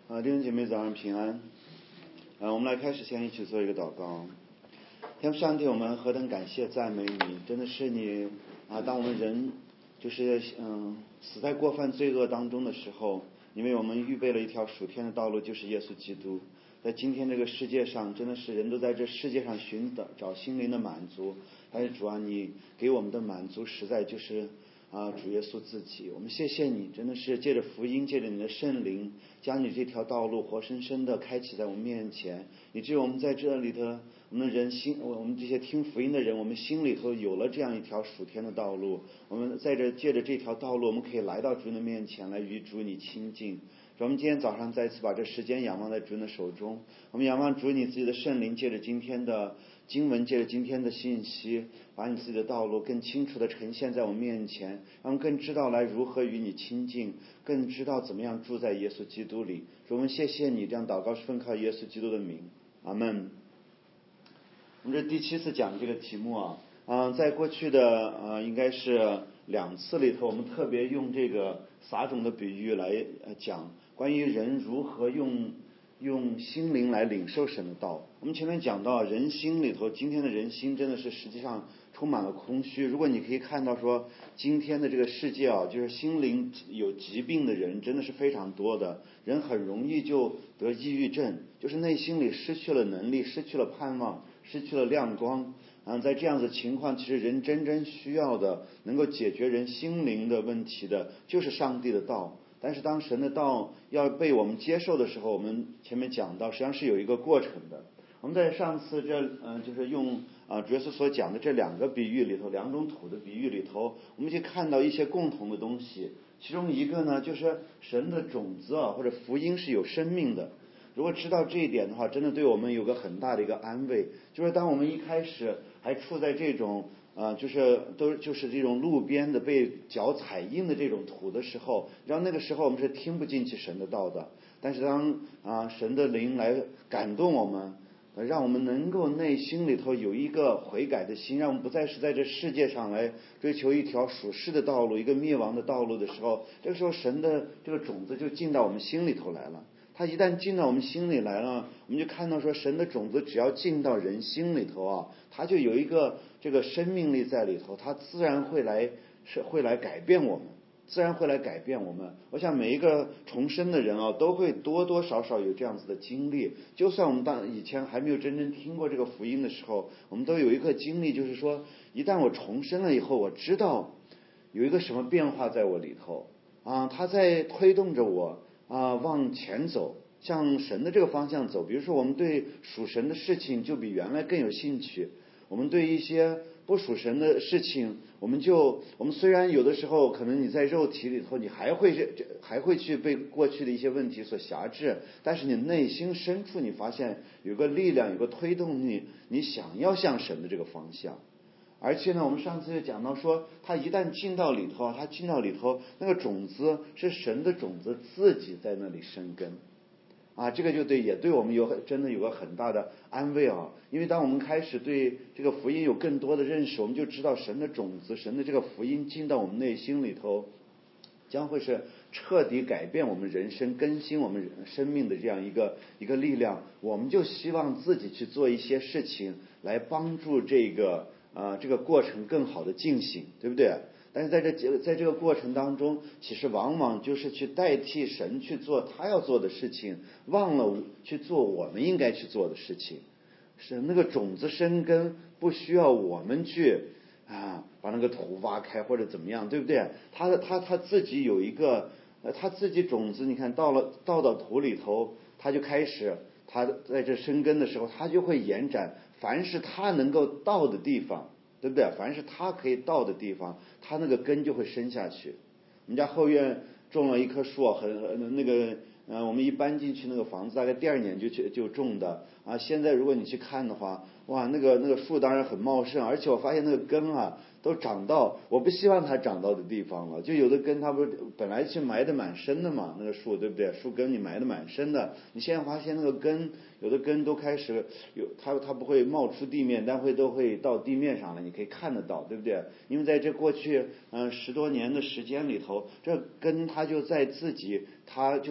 弟兄姐妹早上平安。我们来开始先一起做一个祷告。天父上帝，我们何等感谢赞美你，真的是你当我们人就是死在过犯罪恶当中的时候，你为我们预备了一条属天的道路，就是耶稣基督。在今天这个世界上，真的是人都在这世界上寻找心灵的满足，但是主啊，你给我们的满足实在就是主耶稣自己。我们谢谢你，真的是借着福音，借着你的圣灵，将你这条道路活生生的开启在我们面前，以至于我们在这里的我们这些听福音的人，我们心里头有了这样一条属天的道路。我们在这借着这条道路，我们可以来到主的面前，来与主你亲近。我们今天早上再次把这时间仰望在主的手中，我们仰望主你自己的圣灵，借着今天的经文，借着今天的信息，把你自己的道路更清楚地呈现在我们面前，让我们更知道来如何与你亲近，更知道怎么样住在耶稣基督里。我们谢谢你，这样祷告是奉靠耶稣基督的名，阿们。我们这第7次讲这个题目在过去的应该是2次里头，我们特别用这个撒种的比喻来讲关于人如何用心灵来领受神的道。我们前面讲到人心里头，今天的人心真的是实际上充满了空虚。如果你可以看到说今天的这个世界就是心灵有疾病的人真的是非常多的，人很容易就得抑郁症，就是内心里失去了能力，失去了盼望，失去了亮光。在这样子情况，其实人真正需要的，能够解决人心灵的问题的，就是上帝的道。但是当神的道要被我们接受的时候，我们前面讲到实际上是有一个过程的。我们在上次就是用主耶稣所讲的这2个比喻里头，2种土的比喻里头，我们就看到一些共同的东西。其中一个呢，就是神的种子或者福音是有生命的。如果知道这一点的话，真的对我们有个很大的一个安慰，就是当我们一开始还处在这种就是这种路边的被脚踩印的这种土的时候，然后那个时候我们是听不进去神的道的。但是当神的灵来感动我们，让我们能够内心里头有一个悔改的心，让我们不再是在这世界上来追求一条属世的道路，一个灭亡的道路的时候，这个时候神的这个种子就进到我们心里头来了。它一旦进到我们心里来了，我们就看到说神的种子只要进到人心里头它就有一个这个生命力在里头，它自然会来改变我们，自然会来改变我们。我想每一个重生的人都会多多少少有这样子的经历。就算我们以前还没有真正听过这个福音的时候，我们都有一个经历，就是说一旦我重生了以后，我知道有一个什么变化在我里头它在推动着我往前走，向神的这个方向走。比如说我们对属神的事情就比原来更有兴趣，我们对一些不属神的事情，我们虽然有的时候可能你在肉体里头你还会去被过去的一些问题所辖制，但是你内心深处你发现有个力量，有个推动你想要向神的这个方向。而且呢，我们上次就讲到说，它一旦进到里头，那个种子是神的种子自己在那里生根这个也对我们真的有个很大的安慰因为当我们开始对这个福音有更多的认识，我们就知道神的种子，神的这个福音进到我们内心里头，将会是彻底改变我们人生、更新我们生命的这样一个力量。我们就希望自己去做一些事情来帮助这个过程更好的进行，对不对？但是在这个过程当中，其实往往就是去代替神去做他要做的事情，忘了去做我们应该去做的事情。是那个种子生根，不需要我们去把那个土挖开或者怎么样，对不对？他自己有一个他自己种子，你看倒到土里头，他就开始他在这生根的时候，他就会延展。凡是他能够到的地方，对不对？凡是他可以到的地方，他那个根就会生下去。我们家后院种了一棵树，我们一搬进去那个房子，大概第2年就种的现在如果你去看的话，哇，那个树当然很茂盛，而且我发现那个根都长到我不希望它长到的地方了。就有的根它不是本来是埋得蛮深的嘛，那个树，对不对？树根你埋得蛮深的，你现在发现那个根，有的根都开始它不会冒出地面，但都会到地面上了，你可以看得到，对不对？因为在这过去10多年的时间里头，这根它就在自己，它就是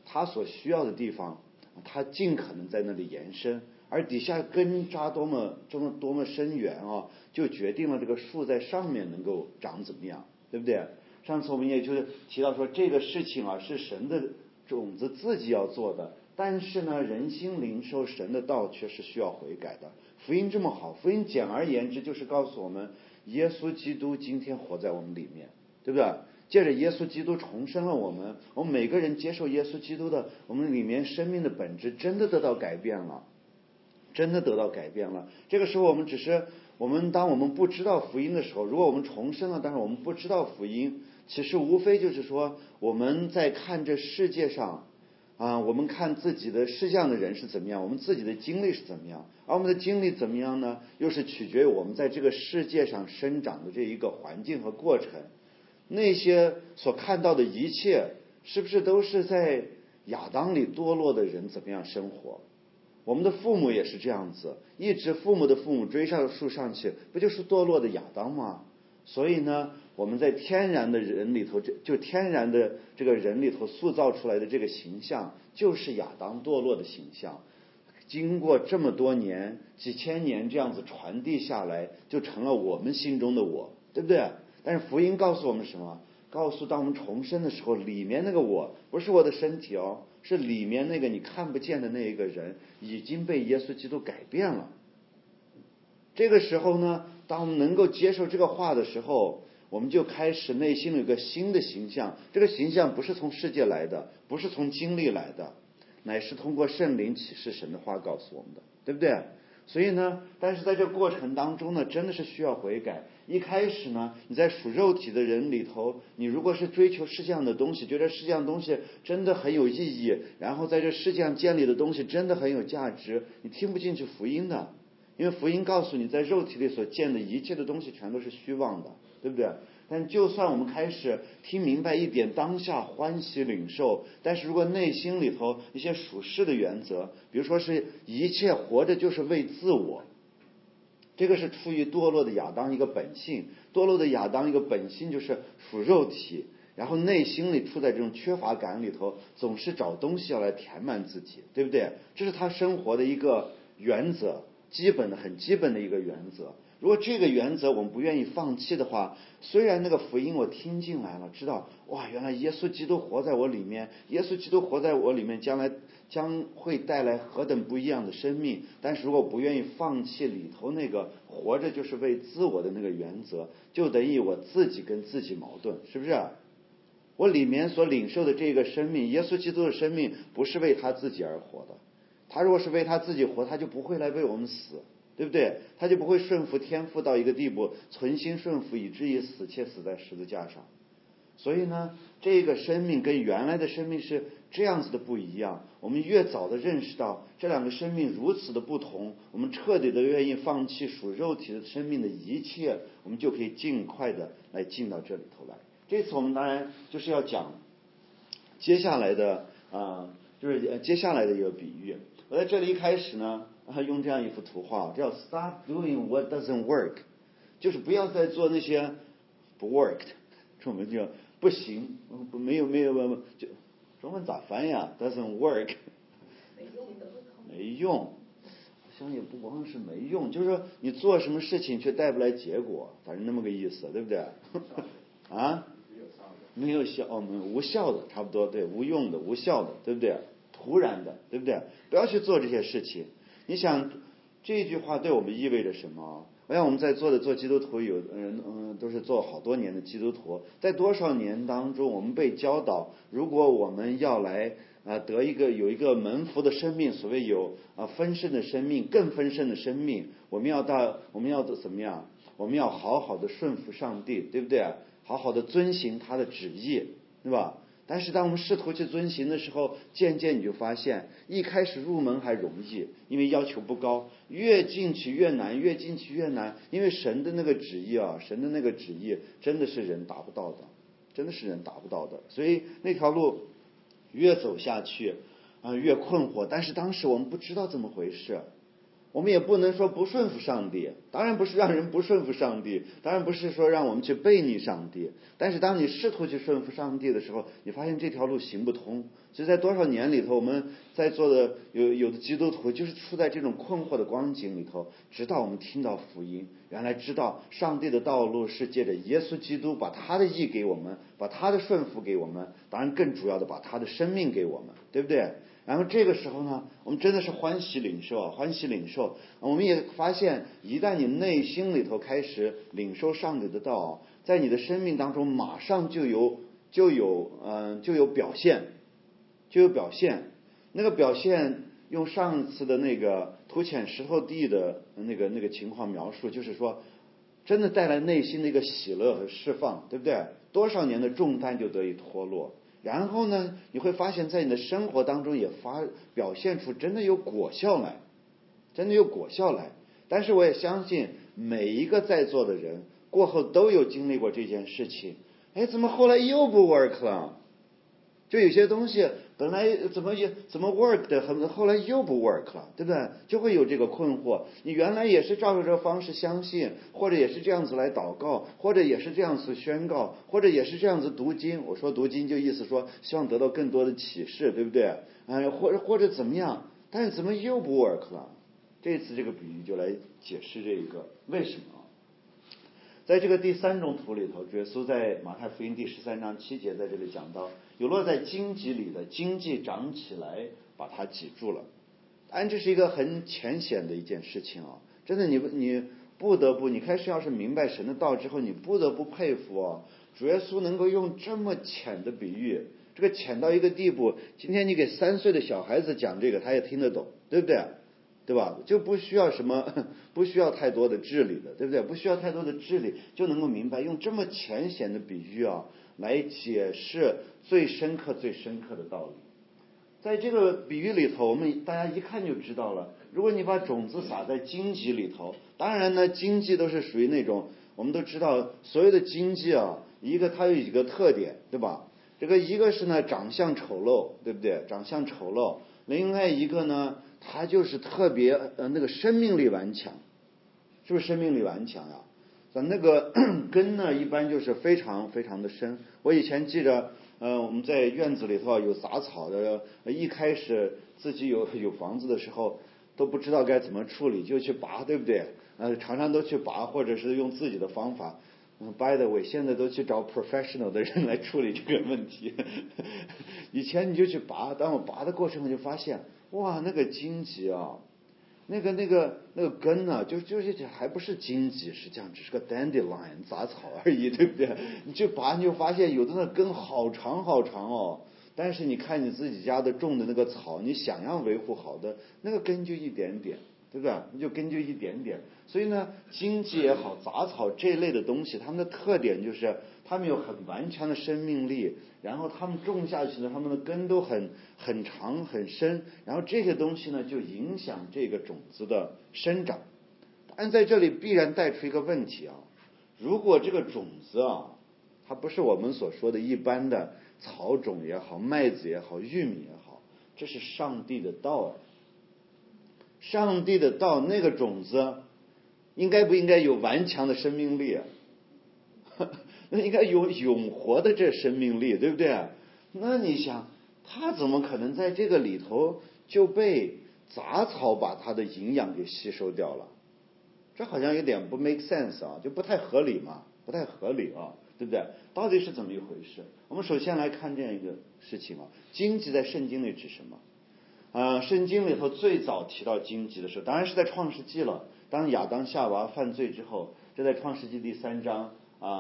他所需要的地方，他尽可能在那里延伸，而底下根扎多么深远啊，就决定了这个树在上面能够长怎么样，对不对？上次我们也就是提到说，这个事情啊是神的种子自己要做的，但是呢，人心领受神的道却是需要悔改的。福音这么好，福音简而言之就是告诉我们，耶稣基督今天活在我们里面，对不对？借着耶稣基督重生了我们每个人接受耶稣基督的，我们里面生命的本质真的得到改变了，真的得到改变了。这个时候当我们不知道福音的时候，如果我们重生了，但是我们不知道福音，其实无非就是说我们在看这世界上我们看自己的世上的人是怎么样，我们自己的经历是怎么样，而我们的经历怎么样呢，又是取决于我们在这个世界上生长的这一个环境和过程。那些所看到的一切是不是都是在亚当里堕落的人怎么样生活？我们的父母也是这样子，一直父母的父母追上树上去，不就是堕落的亚当吗？所以呢，我们在天然的人里头，就天然的这个人里头塑造出来的这个形象，就是亚当堕落的形象。经过这么多年、几千年这样子传递下来，就成了我们心中的我，对不对？但是福音告诉我们什么？告诉当我们重生的时候，里面那个我不是我的身体哦，是里面那个你看不见的那一个人已经被耶稣基督改变了。这个时候呢，当我们能够接受这个话的时候，我们就开始内心有一个新的形象。这个形象不是从世界来的，不是从经历来的，乃是通过圣灵启示神的话告诉我们的，对不对？所以呢，但是在这个过程当中呢，真的是需要悔改。一开始呢，你在属肉体的人里头，你如果是追求世界上的东西，觉得世界上的东西真的很有意义，然后在这世界上建立的东西真的很有价值，你听不进去福音的。因为福音告诉你，在肉体里所见的一切的东西全都是虚妄的，对不对？但就算我们开始听明白一点，当下欢喜领受，但是如果内心里头一些属世的原则，比如说是一切活着就是为自我，这个是出于堕落的亚当一个本性。堕落的亚当一个本性就是属肉体，然后内心里处在这种缺乏感里头，总是找东西要来填满自己，对不对？这是他生活的一个原则，很基本的一个原则。如果这个原则我们不愿意放弃的话，虽然那个福音我听进来了，知道哇，原来耶稣基督活在我里面，耶稣基督活在我里面将会带来何等不一样的生命，但是如果不愿意放弃里头那个活着就是为自我的那个原则，就等于我自己跟自己矛盾，是不是？我里面所领受的这个生命，耶稣基督的生命不是为他自己而活的，他如果是为他自己活，他就不会来为我们死，对不对？他就不会顺服天父到一个地步，存心顺服以至于死，且死在十字架上。所以呢，这个生命跟原来的生命是这样子的不一样。我们越早的认识到这两个生命如此的不同，我们彻底的愿意放弃属肉体的生命的一切，我们就可以尽快的来进到这里头来。这次我们当然就是要讲接下来的就是接下来的一个比喻。我在这里一开始呢，用这样一幅图画，叫 Stop doing what doesn't work， 就是不要再做那些不 work 的，中文就不行，没有，就中文咋翻译啊 ？Doesn't work， 没用。我想也不光是没用，就是说你做什么事情却带不来结果，反正那么个意思，对不对？啊？没有效，无效的，差不多，对，无用的，无效的，对不对？突然的，对不对？不要去做这些事情。你想这句话对我们意味着什么？我想我们在座的做基督徒，有人都是做好多年的基督徒，在多少年当中，我们被教导，如果我们要来有一个蒙福的生命，所谓有丰盛的生命，更丰盛的生命，我们要怎么样？我们要好好的顺服上帝，对不对？好好的遵行他的旨意，对吧？但是当我们试图去遵行的时候，渐渐你就发现，一开始入门还容易，因为要求不高，越进去越难，越进去越难，因为神的那个旨意真的是人达不到的，真的是人达不到的。所以那条路越走下去越困惑。但是当时我们不知道怎么回事， 我们也不能说不顺服上帝，当然不是让人不顺服上帝，当然不是说让我们去背逆上帝，但是当你试图去顺服上帝的时候，你发现这条路行不通。所以在多少年里头，我们在座的有的基督徒就是处在这种困惑的光景里头，直到我们听到福音，原来知道上帝的道路是借着耶稣基督把他的义给我们，把他的顺服给我们，当然更主要的把他的生命给我们，对不对？然后这个时候呢，我们真的是欢喜领受，欢喜领受。我们也发现，一旦你内心里头开始领受上帝的道，在你的生命当中马上就有表现，那个表现用上次的那个土浅石头地的那个情况描述，就是说真的带来内心的一个喜乐和释放，对不对？多少年的重担就得以脱落。然后呢，你会发现在你的生活当中也表现出真的有果效来，但是我也相信每一个在座的人过后都有经历过这件事情。哎，怎么后来又不 work 了？就有些东西本来怎么 work 的，后来又不 work 了，对不对？就会有这个困惑。你原来也是照着这个方式相信，或者也是这样子来祷告，或者也是这样子宣告，或者也是这样子读经。我说读经就意思说希望得到更多的启示，对不对？或者怎么样？但是怎么又不 work 了？这次这个比喻就来解释这个为什么。在这个第三种土里头，耶稣在马太福音第13章7节在这里讲到，有落在荆棘里的，荆棘长起来把它挤住了。当然这是一个很浅显的一件事情啊，真的你不得不，你开始要是明白神的道之后，你不得不佩服啊，主耶稣能够用这么浅的比喻，这个浅到一个地步，今天你给3岁的小孩子讲这个，他也听得懂，对不对？对吧？就不需要太多的智力的，对不对？不需要太多的智力就能够明白，用这么浅显的比喻啊，来解释最深刻的道理。在这个比喻里头，我们大家一看就知道了。如果你把种子撒在荆棘里头，当然呢，荆棘都是属于那种我们都知道，所有的荆棘啊，它有几个特点，对吧？这个一个是呢长相丑陋，对不对？长相丑陋。另外一个呢，它就是特别那个生命力顽强，是不是生命力顽强呀？那个根呢，一般就是非常非常的深。我以前记着，我们在院子里头有杂草的，一开始自己有房子的时候，都不知道该怎么处理，就去拔，对不对？常常都去拔，或者是用自己的方法。By the way， 现在都去找 professional 的人来处理这个问题。以前你就去拔，当我拔的过程我就发现，哇，那个荆棘啊，那个根呢，就是还不是荆棘，实际上只是个 dandelion 杂草而已，对不对？你去拔，你就发现有的那根好长好长哦。但是你看你自己家的种的那个草，你想要维护好的那个根就一点点，对不对？你就根就一点点。所以呢，荆棘也好，杂草这类的东西，它们的特点就是它们有很顽强的生命力，然后它们种下去呢，它们的根都很长很深，然后这些东西呢就影响这个种子的生长。但在这里必然带出一个问题啊，如果这个种子啊，它不是我们所说的一般的草种也好，麦子也好，玉米也好，这是上帝的道。上帝的道，那个种子应该不应该有顽强的生命力啊？那应该有永活的这生命力，对不对？那你想，它怎么可能在这个里头就被杂草把它的营养给吸收掉了？这好像有点不 make sense 啊，就不太合理嘛，不太合理啊，对不对？到底是怎么一回事？我们首先来看这样一个事情啊，荆棘在圣经里指什么？圣经里头最早提到荆棘的时候，当然是在创世纪了。当亚当夏娃犯罪之后，这在创世纪第3章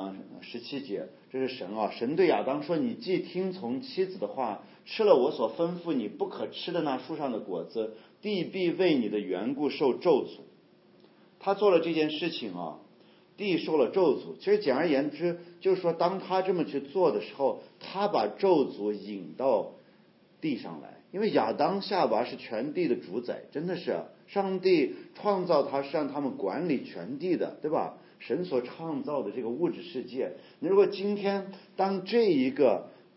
17节，这是神对亚当说：“你既听从妻子的话，吃了我所吩咐你不可吃的那树上的果子，地必为你的缘故受咒诅。”他做了这件事情啊，地受了咒诅。其实简而言之，就是说当他这么去做的时候，他把咒诅引到地上来。因为亚当夏娃是全地的主宰，真的是上帝创造他是让他们管理全地的，对吧？神所创造的这个物质世界，你如果今天当这一个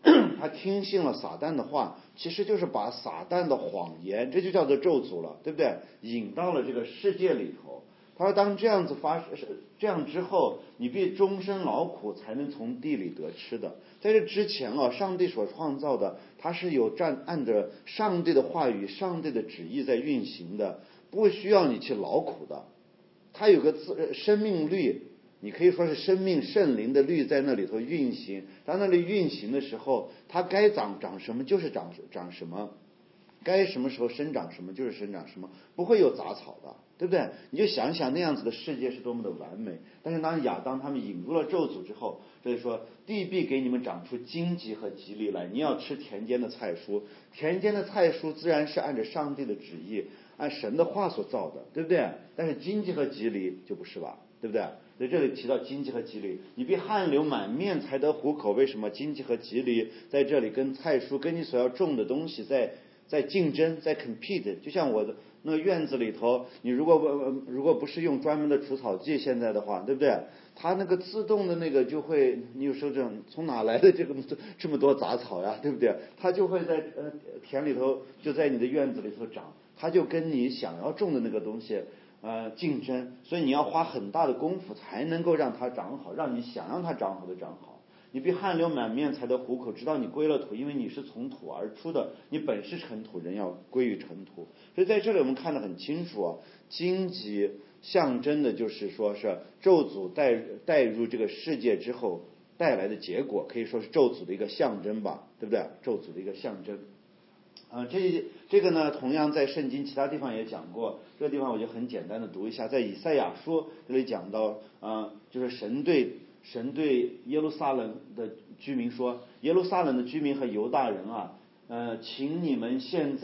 他听信了撒旦的话，其实就是把撒旦的谎言，这就叫做咒诅了，对不对？引到了这个世界里头。他说当这样子这样之后，你必终身劳苦，才能从地里得吃的。在这之前啊，上帝所创造的，他是有按着上帝的话语、上帝的旨意在运行的，不需要你去劳苦的。他有个生命律，你可以说是生命圣灵的律在那里头运行。当那里运行的时候，它该长什么就是长什么，该什么时候生长什么就是生长什么，不会有杂草的，对不对？你就想想那样子的世界是多么的完美。但是当亚当他们引入了咒诅之后，这里说地必给你们长出荆棘和棘藜来，你要吃田间的菜蔬。田间的菜蔬自然是按着上帝的旨意，按神的话所造的，对不对？但是荆棘和棘藜就不是吧，对不对？在这里提到荆棘和棘藜，你必汗流满面才得糊口。为什么荆棘和棘藜在这里跟菜蔬跟你所要种的东西在竞争，在 compete？ 就像我的那个院子里头，你如果不是用专门的除草剂，现在的话，对不对？它那个自动的那个就会，你有时候从哪来的这么多杂草呀，对不对？它就会在田里头，就在你的院子里头长，它就跟你想要种的那个东西竞争，所以你要花很大的功夫才能够让它长好，让你想让它长好的长好。你必汗流满面才得糊口，直到你归了土，因为你是从土而出的，你本是尘土，人要归于尘土。所以在这里我们看得很清楚啊，荆棘象征的就是说是咒诅带入这个世界之后带来的结果，可以说是咒诅的一个象征吧，对不对？咒诅的一个象征。这个呢，同样在圣经其他地方也讲过。这个地方我就很简单的读一下，在以赛亚书这里讲到，就是神对耶路撒冷的居民说，耶路撒冷的居民和犹大人啊，请你们现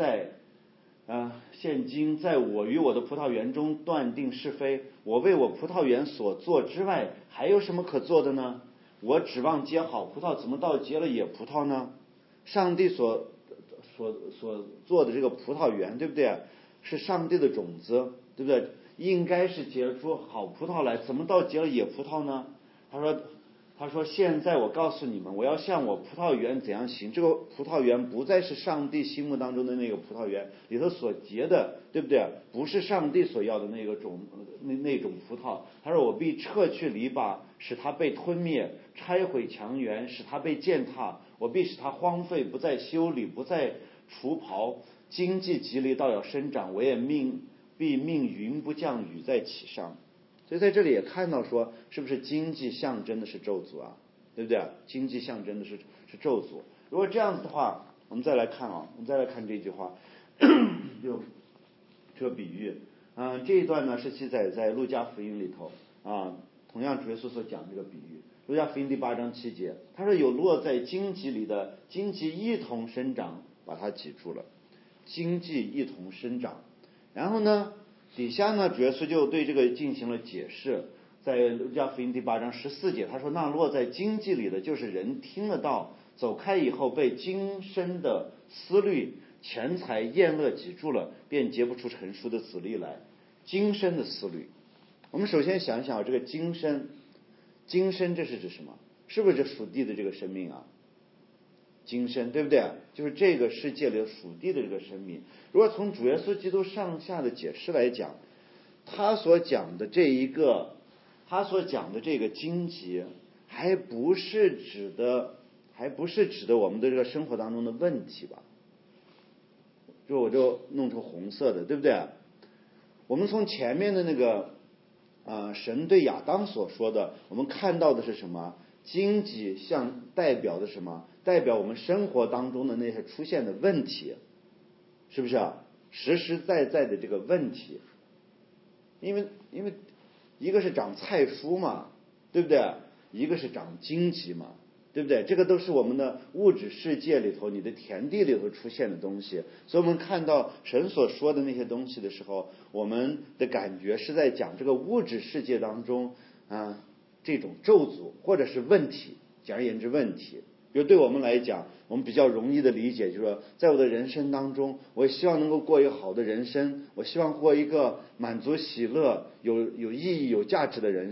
今在我与我的葡萄园中断定是非。我为我葡萄园所做之外，还有什么可做的呢？我指望结好葡萄，怎么到结了野葡萄呢？上帝所做的这个葡萄园，对不对？是上帝的种子，对不对？应该是结出好葡萄来，怎么到结了野葡萄呢？他说现在我告诉你们，我要向我葡萄园怎样行。这个葡萄园不再是上帝心目当中的那个葡萄园里头所结的，对不对？不是上帝所要的那个那种葡萄。他说我必撤去篱笆，使它被吞灭；拆毁墙垣，使它被践踏。我必使它荒废，不再修理，不再除刨。经济吉利，倒要生长。我也必命云不降雨在其上。所以在这里也看到说，是不是经济象征的是咒诅啊？对不对？经济象征的是咒诅。如果这样子的话，我们再来看这句话，就这个比喻。这一段呢是记载在路加福音里头啊，同样主耶稣所讲这个比喻。路加福音第8章7节，他说有落在荆棘里的，荆棘一同生长，把它挤住了。荆棘一同生长，然后呢？底下呢，主耶稣就对这个进行了解释，在路加福音第8章14节，他说：“那落在荆棘里的，就是人听了道，走开以后，被今生的思虑、钱财、厌乐挤住了，便结不出成熟的子粒来。”今生的思虑，我们首先想一想这个今生这是指什么？是不是这属地的这个生命啊？今生，对不对？就是这个世界里属地的这个生命。如果从主耶稣基督上下的解释来讲，他所讲的这个荆棘，还不是指的我们的这个生活当中的问题吧？我就弄成红色的，对不对？我们从前面的那个神对亚当所说的，我们看到的是什么？荆棘代表的什么？代表我们生活当中的那些出现的问题，是不是啊？实实在在的这个问题。因为一个是长菜蔬嘛，对不对？一个是长荆棘嘛，对不对？这个都是我们的物质世界里头，你的田地里头出现的东西。所以我们看到神所说的那些东西的时候，我们的感觉是在讲这个物质世界当中这种咒诅或者是问题，简而言之问题。比如对我们来讲，我们比较容易的理解，就是说在我的人生当中，我希望能够过一个好的人生，我希望过一个满足喜乐、有意义、有价值的人生。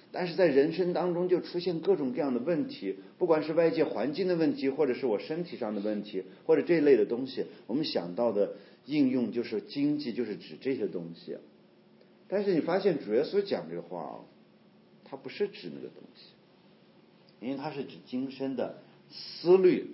但是在人生当中就出现各种各样的问题，不管是外界环境的问题，或者是我身体上的问题，或者这一类的东西，我们想到的应用就是经济，就是指这些东西。但是你发现主耶稣讲这个话他不是指那个东西，因为他是指今生的思虑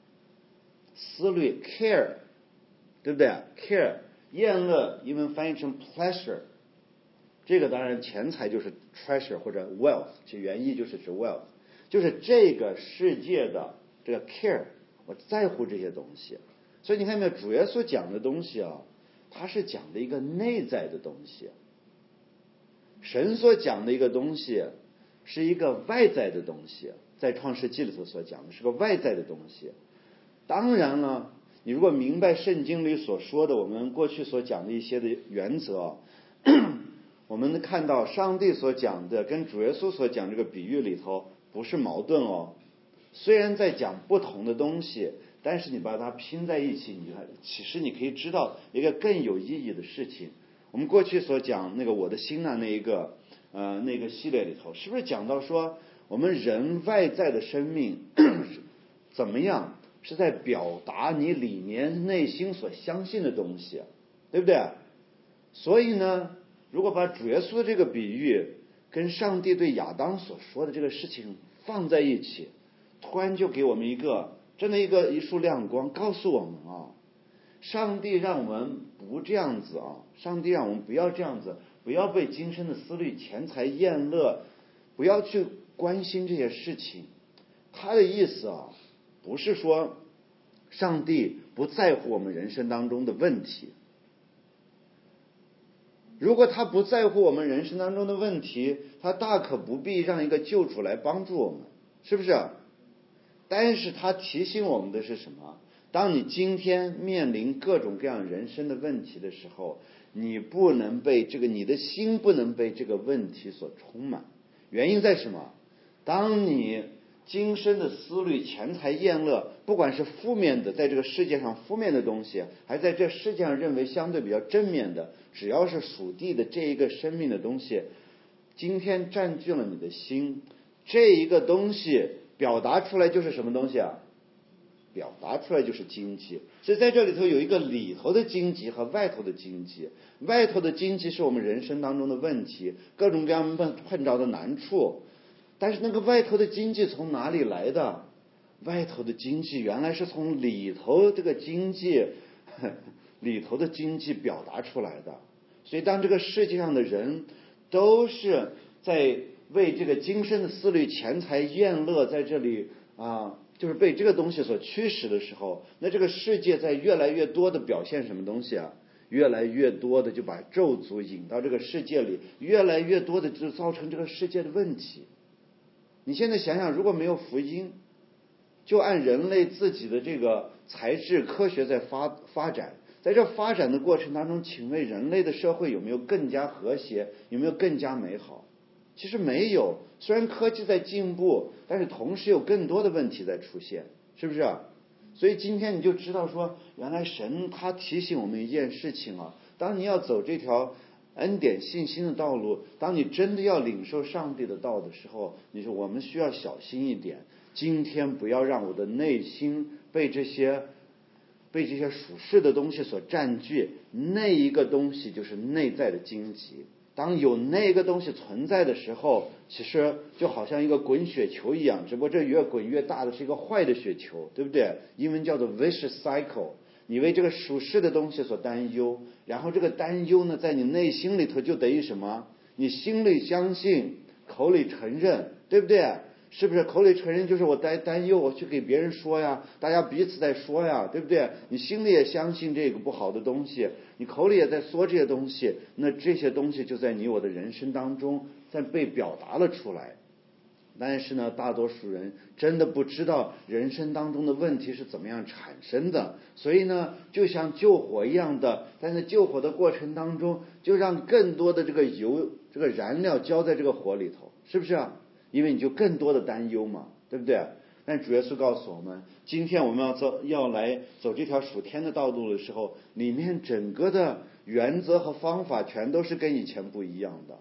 care， 对不对 care 厌乐，英文翻译成 pleasure， 这个当然钱财就是 treasure 或者 wealth， 其原意就是指 wealth， 就是这个世界的这个 care， 我在乎这些东西。所以你看没有，主耶稣讲的东西他是讲的一个内在的东西，神所讲的一个东西是一个外在的东西，在创世纪里头所讲的是个外在的东西。当然了，你如果明白圣经里所说的我们过去所讲的一些的原则，我们看到上帝所讲的跟主耶稣所讲这个比喻里头不是矛盾虽然在讲不同的东西，但是你把它拼在一起，其实你可以知道一个更有意义的事情。我们过去所讲那个我的心那一个那个系列里头，是不是讲到说我们人外在的生命怎么样是在表达你里面内心所相信的东西，对不对？所以呢，如果把主耶稣这个比喻跟上帝对亚当所说的这个事情放在一起，突然就给我们一个真的一束亮光，告诉我们上帝让我们不这样子上帝让我们不要这样子，不要被今生的思虑、钱财、厌乐，不要去关心这些事情。他的意思不是说上帝不在乎我们人生当中的问题。如果他不在乎我们人生当中的问题，他大可不必让一个救主来帮助我们，是不是？但是他提醒我们的是什么？当你今天面临各种各样人生的问题的时候，你不能被你的心不能被这个问题所充满。原因在什么？当你今生的思虑、钱财、厌乐，不管是负面的，在这个世界上负面的东西，还在这世界上认为相对比较正面的，只要是属地的这一个生命的东西，今天占据了你的心，这一个东西表达出来就是什么东西表达出来就是荆棘。所以在这里头有一个里头的荆棘和外头的荆棘。外头的荆棘是我们人生当中的问题，各种各样碰着的难处。但是那个外头的荆棘从哪里来的？外头的荆棘原来是从里头这个荆棘里头的荆棘表达出来的。所以当这个世界上的人都是在为这个今生的思虑、钱财、厌乐在这里就是被这个东西所驱使的时候，那这个世界在越来越多的表现什么东西越来越多的就把咒诅引到这个世界里，越来越多的就造成这个世界的问题。你现在想想，如果没有福音，就按人类自己的这个材质科学在发展，在这发展的过程当中，请问人类的社会有没有更加和谐，有没有更加美好？其实没有。虽然科技在进步，但是同时有更多的问题在出现，是不是所以今天你就知道说，原来神他提醒我们一件事情当你要走这条恩典信心的道路，当你真的要领受上帝的道的时候，你说我们需要小心一点，今天不要让我的内心被这些属世的东西所占据。那一个东西就是内在的荆棘，当有那个东西存在的时候，其实就好像一个滚雪球一样，只不过这越滚越大的是一个坏的雪球，对不对？英文叫做 vicious cycle。你为这个属世的东西所担忧，然后这个担忧呢，在你内心里头就等于什么？你心里相信，口里承认，对不对？是不是？口里承认就是我担忧，我去给别人说呀，大家彼此在说呀，对不对？你心里也相信这个不好的东西，你口里也在说这些东西，那这些东西就在你我的人生当中在被表达了出来。但是呢，大多数人真的不知道人生当中的问题是怎么样产生的，所以呢，就像救火一样的，在那救火的过程当中，就让更多的这个油、这个燃料浇在这个火里头，是不是因为你就更多的担忧嘛，对不对？但主耶稣告诉我们，今天我们要来走这条属天的道路的时候，里面整个的原则和方法全都是跟以前不一样的。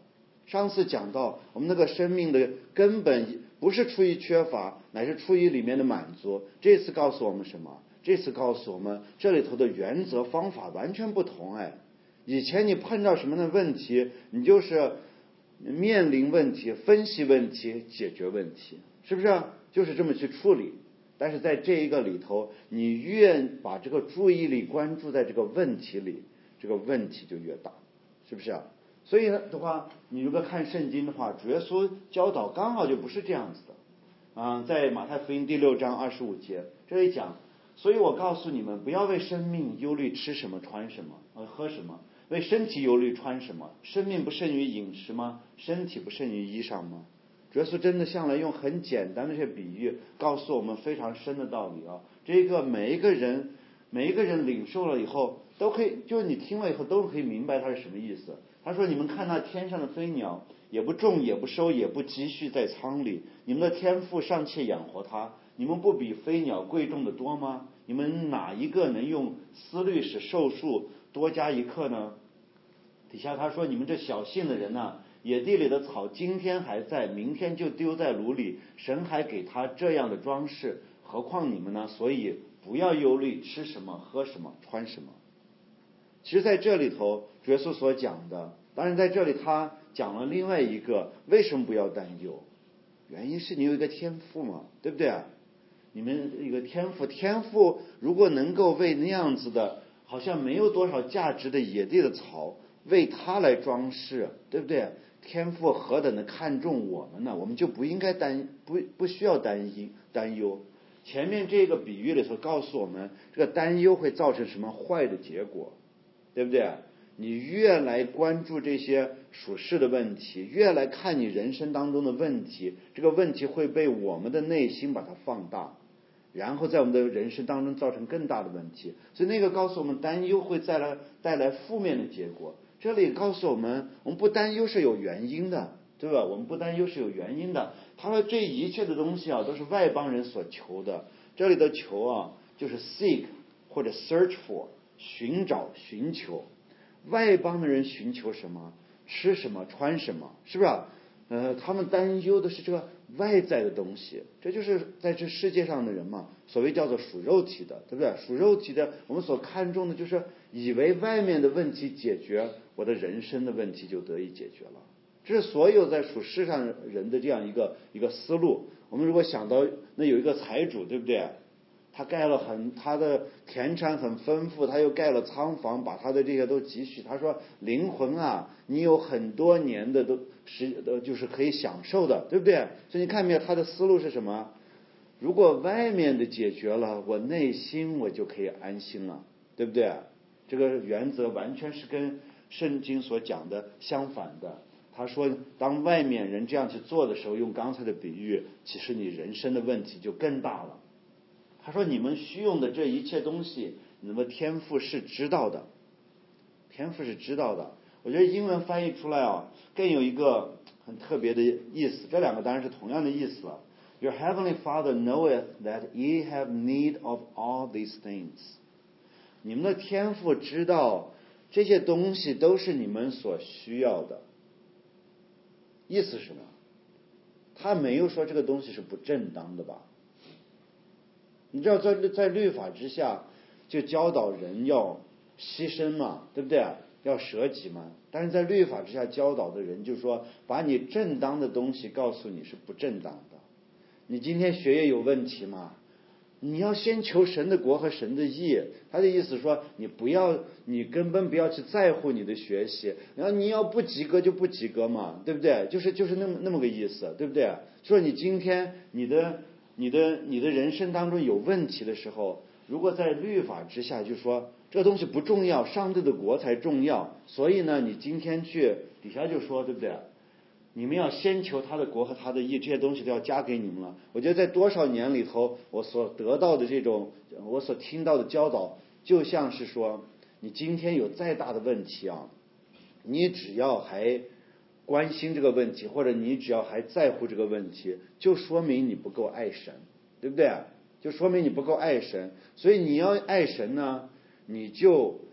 上次讲到我们那个生命的根本不是出于缺乏，乃是出于里面的满足。这次告诉我们什么？这次告诉我们这里头的原则方法完全不同。以前你碰到什么的问题，你就是面临问题、分析问题、解决问题，是不是？就是这么去处理。但是在这一个里头，你越把这个注意力关注在这个问题里，这个问题就越大，是不是啊？所以的话，你如果看圣经的话，主耶稣教导刚好就不是这样子的。在马太福音第6章25节这里讲，所以我告诉你们，不要为生命忧虑吃什么穿什么喝什么，为身体忧虑穿什么。生命不胜于饮食吗？身体不胜于衣裳吗？主耶稣真的向来用很简单的这些比喻告诉我们非常深的道理啊。这个每一个人领受了以后都可以，就是你听了以后都可以明白它是什么意思。他说，你们看那天上的飞鸟，也不种也不收也不积蓄在仓里，你们的天父尚且养活它，你们不比飞鸟贵重的多吗？你们哪一个能用思虑使寿数多加一刻呢？底下他说，你们这小信的人啊，野地里的草今天还在，明天就丢在炉里，神还给他这样的装饰，何况你们呢？所以不要忧虑吃什么喝什么穿什么。其实在这里头主耶稣所讲的，当然在这里他讲了另外一个为什么不要担忧，原因是你有一个天赋嘛，对不对？你们一个天赋如果能够为那样子的好像没有多少价值的野地的草为它来装饰，对不对？天父何等的看重我们呢？我们就不应该不需要担忧。前面这个比喻里头告诉我们，这个担忧会造成什么坏的结果，对不对？你越来关注这些属世的问题，越来看你人生当中的问题，这个问题会被我们的内心把它放大，然后在我们的人生当中造成更大的问题。所以那个告诉我们担忧会带来负面的结果，这里告诉我们我们不担忧是有原因的，对吧？我们不担忧是有原因的。他说这一切的东西都是外邦人所求的，这里的求就是 seek 或者 search for 寻找寻求。外邦的人寻求什么？吃什么穿什么，是不是？他们担忧的是这个外在的东西，这就是在这世界上的人嘛，所谓叫做属肉体的，对不对？属肉体的，我们所看重的就是以为外面的问题解决，我的人生的问题就得以解决了。这是所有在属世上人的这样一个思路。我们如果想到那有一个财主，对不对？他他的田产很丰富，他又盖了仓房，把他的这些都积蓄。他说灵魂你有很多年的就是可以享受的，对不对？所以你看没有，他的思路是什么？如果外面的解决了，我内心我就可以安心了，对不对？这个原则完全是跟圣经所讲的相反的。他说当外面人这样去做的时候，用刚才的比喻，其实你人生的问题就更大了。他说你们需用的这一切东西，你们天父是知道的，天父是知道的。我觉得英文翻译出来更有一个很特别的意思，这两个当然是同样的意思了。Your heavenly Father knoweth that ye have need of all these things。 你们的天父知道这些东西都是你们所需要的。意思是什么？他没有说这个东西是不正当的吧？你知道在律法之下就教导人要牺牲嘛，对不对？要舍己嘛。但是在律法之下教导的人就说，把你正当的东西告诉你是不正当的。你今天学业有问题嘛，你要先求神的国和神的义。他的意思说，你根本不要去在乎你的学习，然后你要不及格就不及格嘛，对不对？就是那么个意思，对不对？说你今天你的人生当中有问题的时候，如果在律法之下就说这东西不重要，上帝的国才重要，所以呢你今天去底下就说，对不对？你们要先求他的国和他的义，这些东西都要加给你们了。我觉得在多少年里头，我所得到的这种我所听到的教导，就像是说你今天有再大的问题你只要还关心这个问题，或者你只要还在乎这个问题，就说明你不够爱神，对不对？就说明你不够爱神。所以你要爱神呢，你就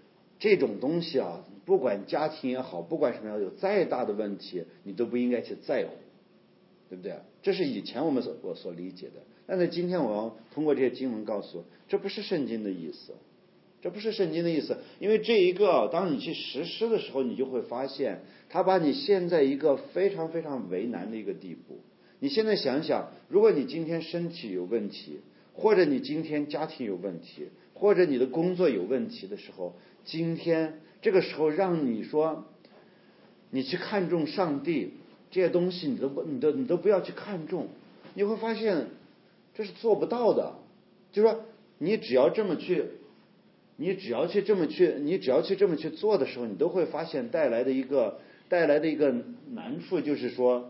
这种东西啊，不管家庭也好，不管什么样，有再大的问题，你都不应该去在乎，对不对？这是以前我所理解的。但是今天我要通过这些经文告诉我，这不是圣经的意思，这不是圣经的意思。因为这一个，当你去实施的时候，你就会发现，他把你陷在一个非常非常为难的一个地步。你现在想想，如果你今天身体有问题，或者你今天家庭有问题，或者你的工作有问题的时候，今天这个时候让你说你去看重上帝这些东西，你都不要去看重，你会发现这是做不到的。就是说你只要这么去这么去做的时候，你都会发现带来的一个难处，就是说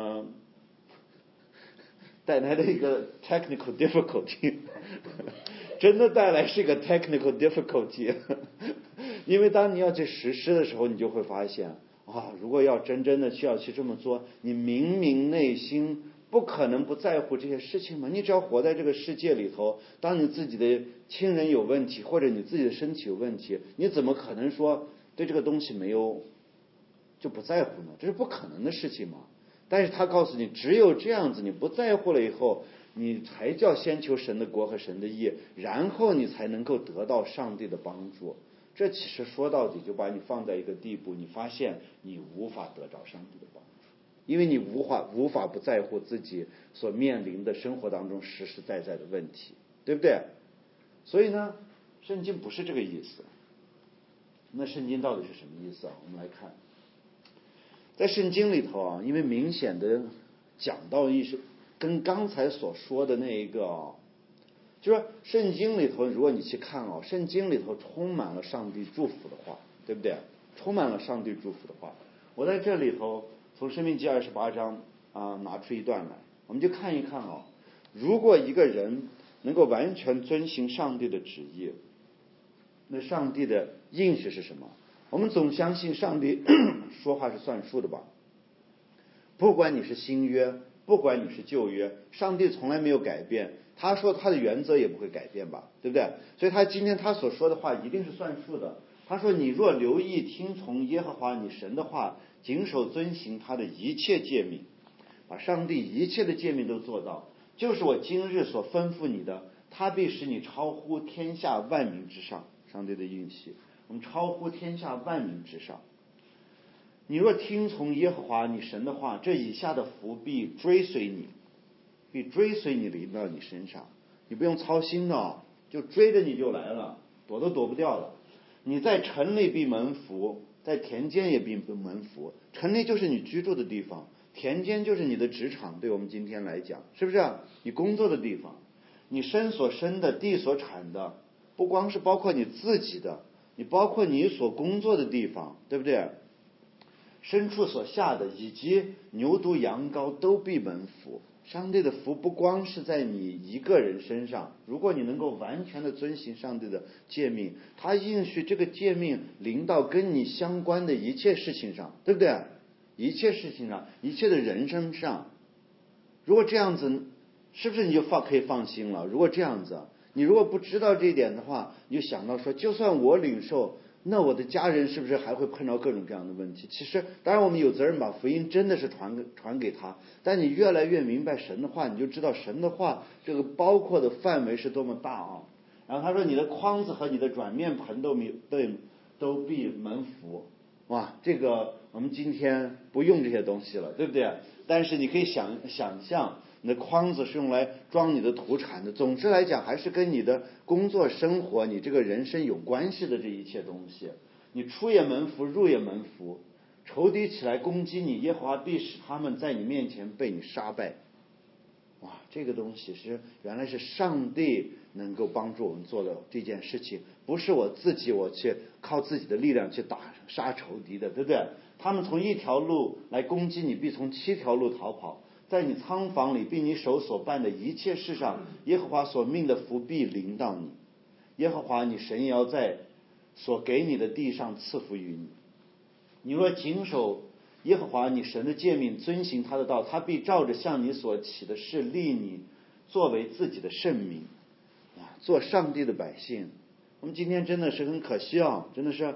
带来的一个 technical difficulty 真的带来是一个 technical difficulty 因为当你要去实施的时候，你就会发现如果要真的需要去这么做，你明明内心不可能不在乎这些事情嘛。你只要活在这个世界里头，当你自己的亲人有问题，或者你自己的身体有问题，你怎么可能说对这个东西没有就不在乎呢？这是不可能的事情嘛。但是他告诉你，只有这样子，你不在乎了以后，你才叫先求神的国和神的义，然后你才能够得到上帝的帮助。这其实说到底就把你放在一个地步，你发现你无法得着上帝的帮助，因为你无法不在乎自己所面临的生活当中实实在在的问题，对不对？所以呢，圣经不是这个意思。那圣经到底是什么意思啊？我们来看，在圣经里头因为明显的讲到跟刚才所说的那一个就是说圣经里头，如果你去看圣经里头充满了上帝祝福的话，对不对？充满了上帝祝福的话。我在这里头从申命记28章拿出一段来，我们就看一看如果一个人能够完全遵行上帝的旨意，那上帝的应许是什么？我们总相信上帝说话是算数的吧？不管你是新约，不管你是旧约，上帝从来没有改变，他说他的原则也不会改变吧，对不对？所以他今天他所说的话一定是算数的。他说你若留意听从耶和华你神的话，谨守遵行他的一切诫命，把上帝一切的诫命都做到，就是我今日所吩咐你的，他必使你超乎天下万民之上。上帝的应许，我们超乎天下万民之上。你若听从耶和华你神的话，这以下的福必追随你，临到你身上，你不用操心的，就追着你就来了，躲都躲不掉了。你在城里必蒙福，在田间也必蒙福。城里就是你居住的地方，田间就是你的职场，对我们今天来讲，是不是你工作的地方，你身所生的，地所产的，不光是包括你自己的，你包括你所工作的地方，对不对？牲畜所下的，以及牛犊羊羔都必蒙福。上帝的福不光是在你一个人身上，如果你能够完全的遵行上帝的诫命，他应许这个诫命临到跟你相关的一切事情上，对不对？一切事情上，一切的人生上。如果这样子，是不是你就可以放心了？如果这样子，你如果不知道这一点的话，你就想到说，就算我领受，那我的家人是不是还会碰到各种各样的问题？其实当然我们有责任把福音真的是传给他，但你越来越明白神的话，你就知道神的话这个包括的范围是多么大然后他说你的筐子和你的转面盆都必蒙福。哇，这个我们今天不用这些东西了，对不对？但是你可以想象，你的筐子是用来装你的土产的。总之来讲，还是跟你的工作生活，你这个人生有关系的这一切东西。你出也蒙福，入也蒙福。仇敌起来攻击你，耶和华必使他们在你面前被你杀败。哇，这个东西是原来是上帝能够帮助我们做的这件事情，不是我去靠自己的力量去打杀仇敌的，对不对？他们从一条路来攻击你，必从7条路逃跑。在你仓房里，并你手所办的一切事上，耶和华所命的福必临到你。耶和华你神也要在所给你的地上赐福于你。你若谨守耶和华你神的诫命，遵行他的道，他必照着向你所起的事立你作为自己的圣民做上帝的百姓。我们今天真的是很可惜真的是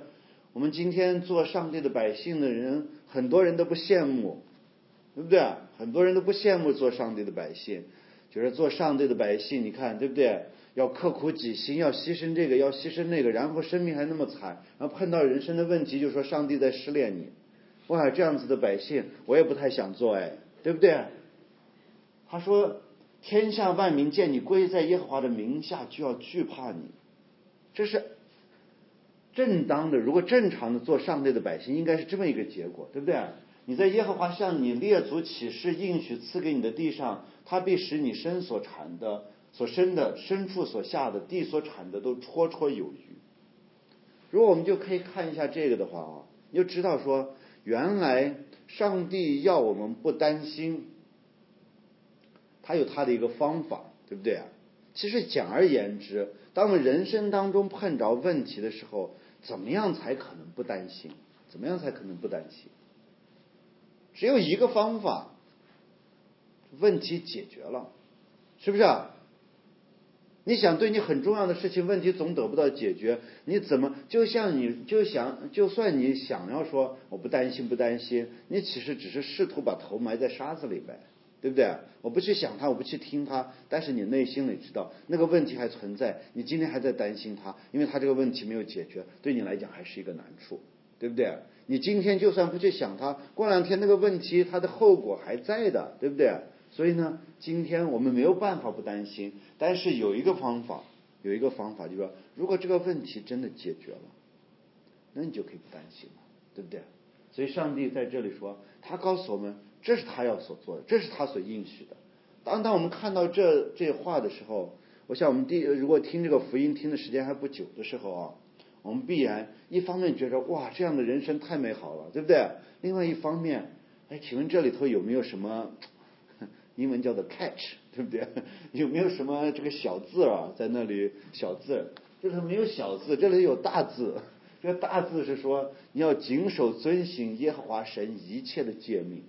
我们今天做上帝的百姓的人，很多人都不羡慕，对不对？很多人都不羡慕做上帝的百姓，觉得做上帝的百姓，你看对不对？要刻苦己心，要牺牲这个，要牺牲那个，然后生命还那么惨，然后碰到人生的问题就说上帝在试炼你。哇，这样子的百姓我也不太想做，对不对？他说天下万民见你归在耶和华的名下，就要惧怕你。这是正当的，如果正常的做上帝的百姓，应该是这么一个结果，对不对？你在耶和华向你列祖起誓应许赐给你的地上，他必使你身所产的、所生的、牲畜所下的、地所产的都绰绰有余。如果我们就可以看一下这个的话你就知道说，原来上帝要我们不担心，他有他的一个方法，对不对？其实简而言之，当我们人生当中碰着问题的时候，怎么样才可能不担心？怎么样才可能不担心？只有一个方法，问题解决了，是不是？你想对你很重要的事情，问题总得不到解决，你怎么就算你想要说我不担心，你其实只是试图把头埋在沙子里呗，对不对？我不去想它，我不去听它，但是你内心里知道那个问题还存在，你今天还在担心它，因为它这个问题没有解决，对你来讲还是一个难处，对不对？你今天就算不去想它，过两天那个问题它的后果还在的，对不对？所以呢，今天我们没有办法不担心，但是有一个方法，就是说，如果这个问题真的解决了，那你就可以不担心了，对不对？所以上帝在这里说，他告诉我们，这是他要所做的，这是他所应许的。当我们看到这话的时候，我想我们如果听这个福音听的时间还不久的时候我们必然一方面觉得哇，这样的人生太美好了，对不对？另外一方面，请问这里头有没有什么英文叫做 catch， 对不对？有没有什么这个小字在那里？小字这里没有小字，这里有大字。这个大字是说你要谨守遵行耶和华神一切的诫命，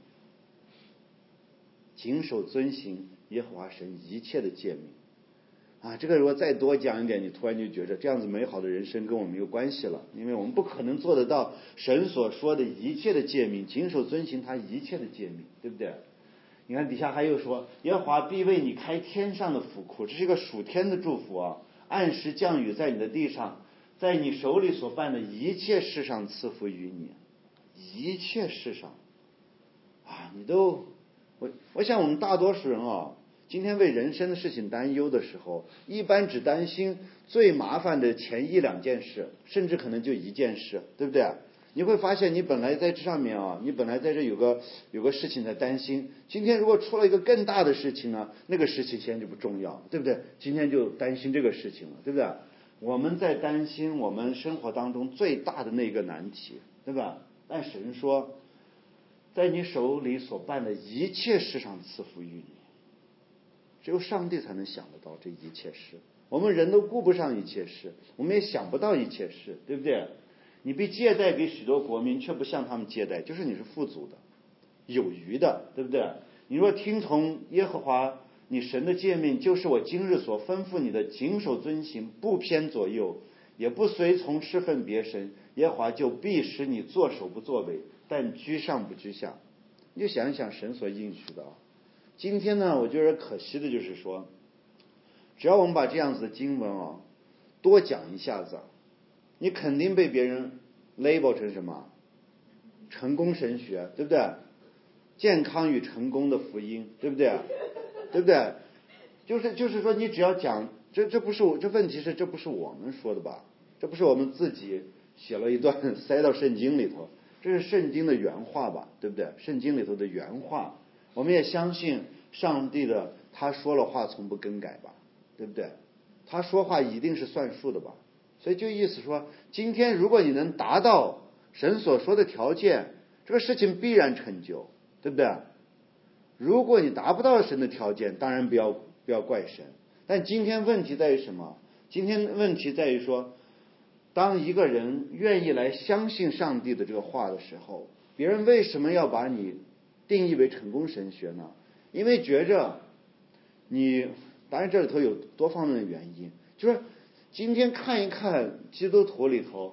谨守遵行耶和华神一切的诫命这个如果再多讲一点，你突然就觉得这样子美好的人生跟我们没有关系了，因为我们不可能做得到神所说的一切的诫命，谨守遵行他一切的诫命，对不对？你看底下还有说，耶和华必为你开天上的府库，这是一个属天的祝福按时降雨在你的地上，在你手里所办的一切事上赐福于你，一切事上你都我想我们大多数人今天为人生的事情担忧的时候，一般只担心最麻烦的前一两件事，甚至可能就一件事，对不对？你会发现你本来在这上面你本来在这有个事情在担心，今天如果出了一个更大的事情呢，那个事情现在就不重要，对不对？今天就担心这个事情了，对不对？我们在担心我们生活当中最大的那个难题，对吧？但神说，在你手里所办的一切事上赐福于你，只有上帝才能想得到这一切事，我们人都顾不上一切事，我们也想不到一切事，对不对？你被借贷给许多国民，却不向他们借贷，就是你是富足的，有余的，对不对？你若听从耶和华你神的诫命，就是我今日所吩咐你的，谨守遵行，不偏左右，也不随从侍奉别神，耶和华就必使你作首不作尾，但居上不居下。你就想一想神所应许的今天呢，我觉得可惜的就是说，只要我们把这样子的经文多讲一下子，你肯定被别人 label 成什么成功神学，对不对？健康与成功的福音，对不对？对不对？就是说，你只要讲这问题是这不是我们说的吧？这不是我们自己写了一段塞到圣经里头，这是圣经的原话吧？对不对？圣经里头的原话，我们也相信上帝的，他说了话从不更改吧？对不对？他说话一定是算数的吧？所以就意思说，今天如果你能达到神所说的条件，这个事情必然成就，对不对？如果你达不到神的条件，当然不要怪神。但今天问题在于什么？今天问题在于说，当一个人愿意来相信上帝的这个话的时候，别人为什么要把你定义为成功神学呢？因为觉着你，当然这里头有多方面的原因，就是今天看一看基督徒里头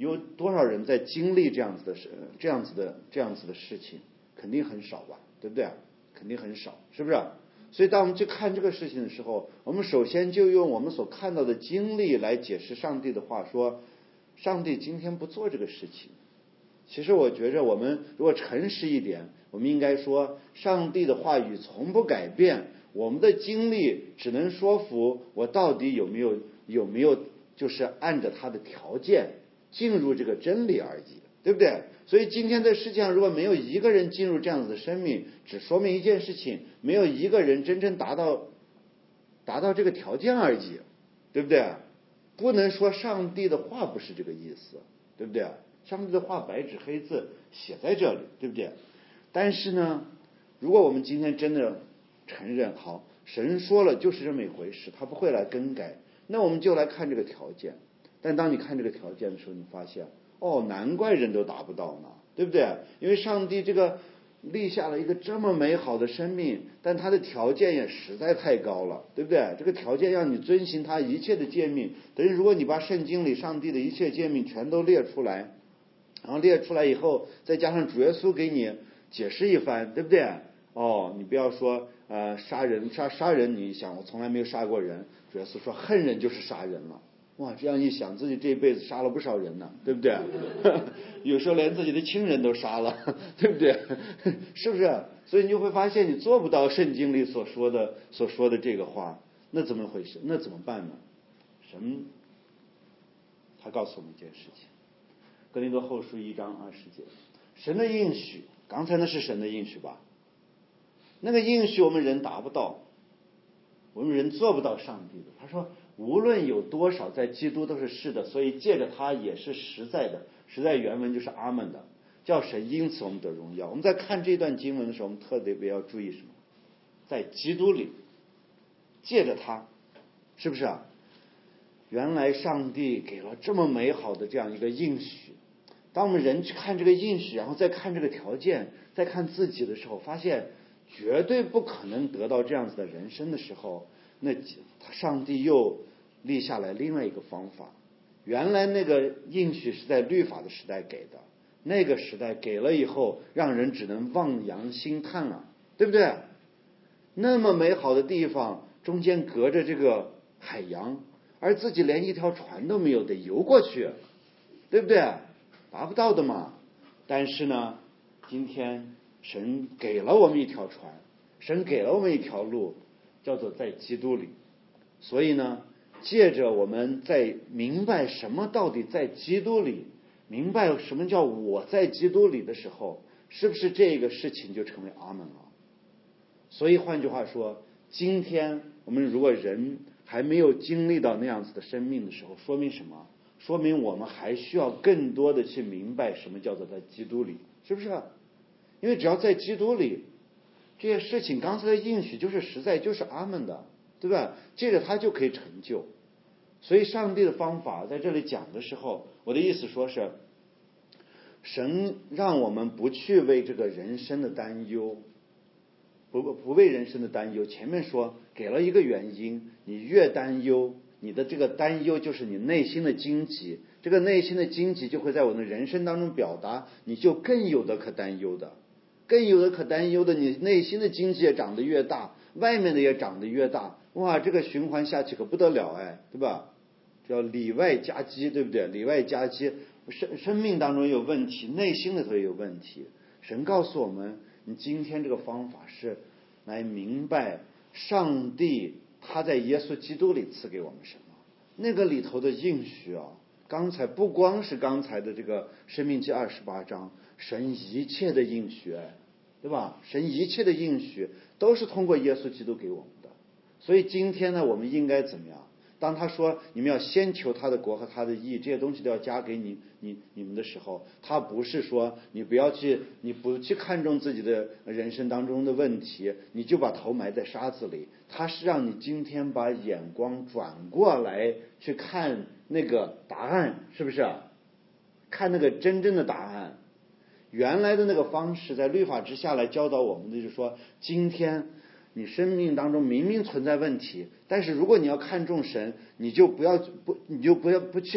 有多少人在经历这样子的事情？肯定很少吧，对不对？肯定很少，是不是？所以当我们去看这个事情的时候，我们首先就用我们所看到的经历来解释上帝的话，说上帝今天不做这个事情。其实我觉着我们如果诚实一点，我们应该说上帝的话语从不改变，我们的经历只能说服我到底有没有就是按着他的条件进入这个真理而已，对不对？所以今天在世界上如果没有一个人进入这样子的生命，只说明一件事情，没有一个人真正达到这个条件而已，对不对？不能说上帝的话不是这个意思，对不对？上帝的话白纸黑字写在这里，对不对？但是呢，如果我们今天真的承认，好，神说了就是这么一回事，他不会来更改，那我们就来看这个条件。但当你看这个条件的时候，你发现，难怪人都达不到呢，对不对？因为上帝这个立下了一个这么美好的生命，但他的条件也实在太高了，对不对？这个条件让你遵行他一切的诫命，等于如果你把圣经里上帝的一切诫命全都列出来，然后列出来以后，再加上主耶稣给你解释一番，对不对？你不要说杀人，你想我从来没有杀过人，主耶稣说恨人就是杀人了。哇，这样一想，自己这一辈子杀了不少人呢，对不对？有时候连自己的亲人都杀了，对不对？是不是？所以你就会发现你做不到圣经里所说的这个话，那怎么回事？那怎么办呢？神他告诉我们一件事情，哥林多后书1章20节，神的应许，刚才那是神的应许吧？那个应许我们人达不到，我们人做不到上帝的。他说无论有多少在基督都是是的，所以借着他也是实在的，实在原文就是阿们的，叫神因此我们得荣耀。我们在看这段经文的时候，我们特别要注意什么？在基督里，借着他，是不是啊？原来上帝给了这么美好的这样一个应许，当我们人去看这个应许，然后再看这个条件，再看自己的时候，发现绝对不可能得到这样子的人生的时候，那上帝又立下来另外一个方法。原来那个应许是在律法的时代给的，那个时代给了以后，让人只能望洋兴叹了，对不对？那么美好的地方，中间隔着这个海洋，而自己连一条船都没有，得游过去，对不对？达不到的嘛。但是呢，今天神给了我们一条船，神给了我们一条路，叫做在基督里。所以呢，借着我们在明白什么到底在基督里，明白什么叫我在基督里的时候，是不是这个事情就成为阿门了？所以换句话说，今天我们如果人还没有经历到那样子的生命的时候，说明什么？说明我们还需要更多的去明白什么叫做在基督里，是不是？因为只要在基督里，这些事情刚才的应许就是实在，就是阿们的，对吧？借着它就可以成就。所以上帝的方法在这里讲的时候，我的意思说是，神让我们不去为这个人生的担忧，不为人生的担忧。前面说给了一个原因，你越担忧，你的这个担忧就是你内心的荆棘，这个内心的荆棘就会在我们的人生当中表达，你就更有的可担忧的，你内心的荆棘也长得越大，外面的也长得越大，哇，这个循环下去可不得了哎，对吧？叫里外夹击，对不对？里外夹击，生命当中有问题，内心里头也有问题。神告诉我们，你今天这个方法是来明白上帝他在耶稣基督里赐给我们什么，那个里头的应许啊，刚才不光是刚才的这个申命记28章，神一切的应许，对吧？神一切的应许都是通过耶稣基督给我们的。所以今天呢，我们应该怎么样？当他说你们要先求他的国和他的义，这些东西都要加给你们的时候，他不是说你不去看重自己的人生当中的问题，你就把头埋在沙子里。他是让你今天把眼光转过来去看那个答案，是不是？看那个真正的答案。原来的那个方式在律法之下来教导我们的，就是说今天你生命当中明明存在问题，但是如果你要看重神，你就不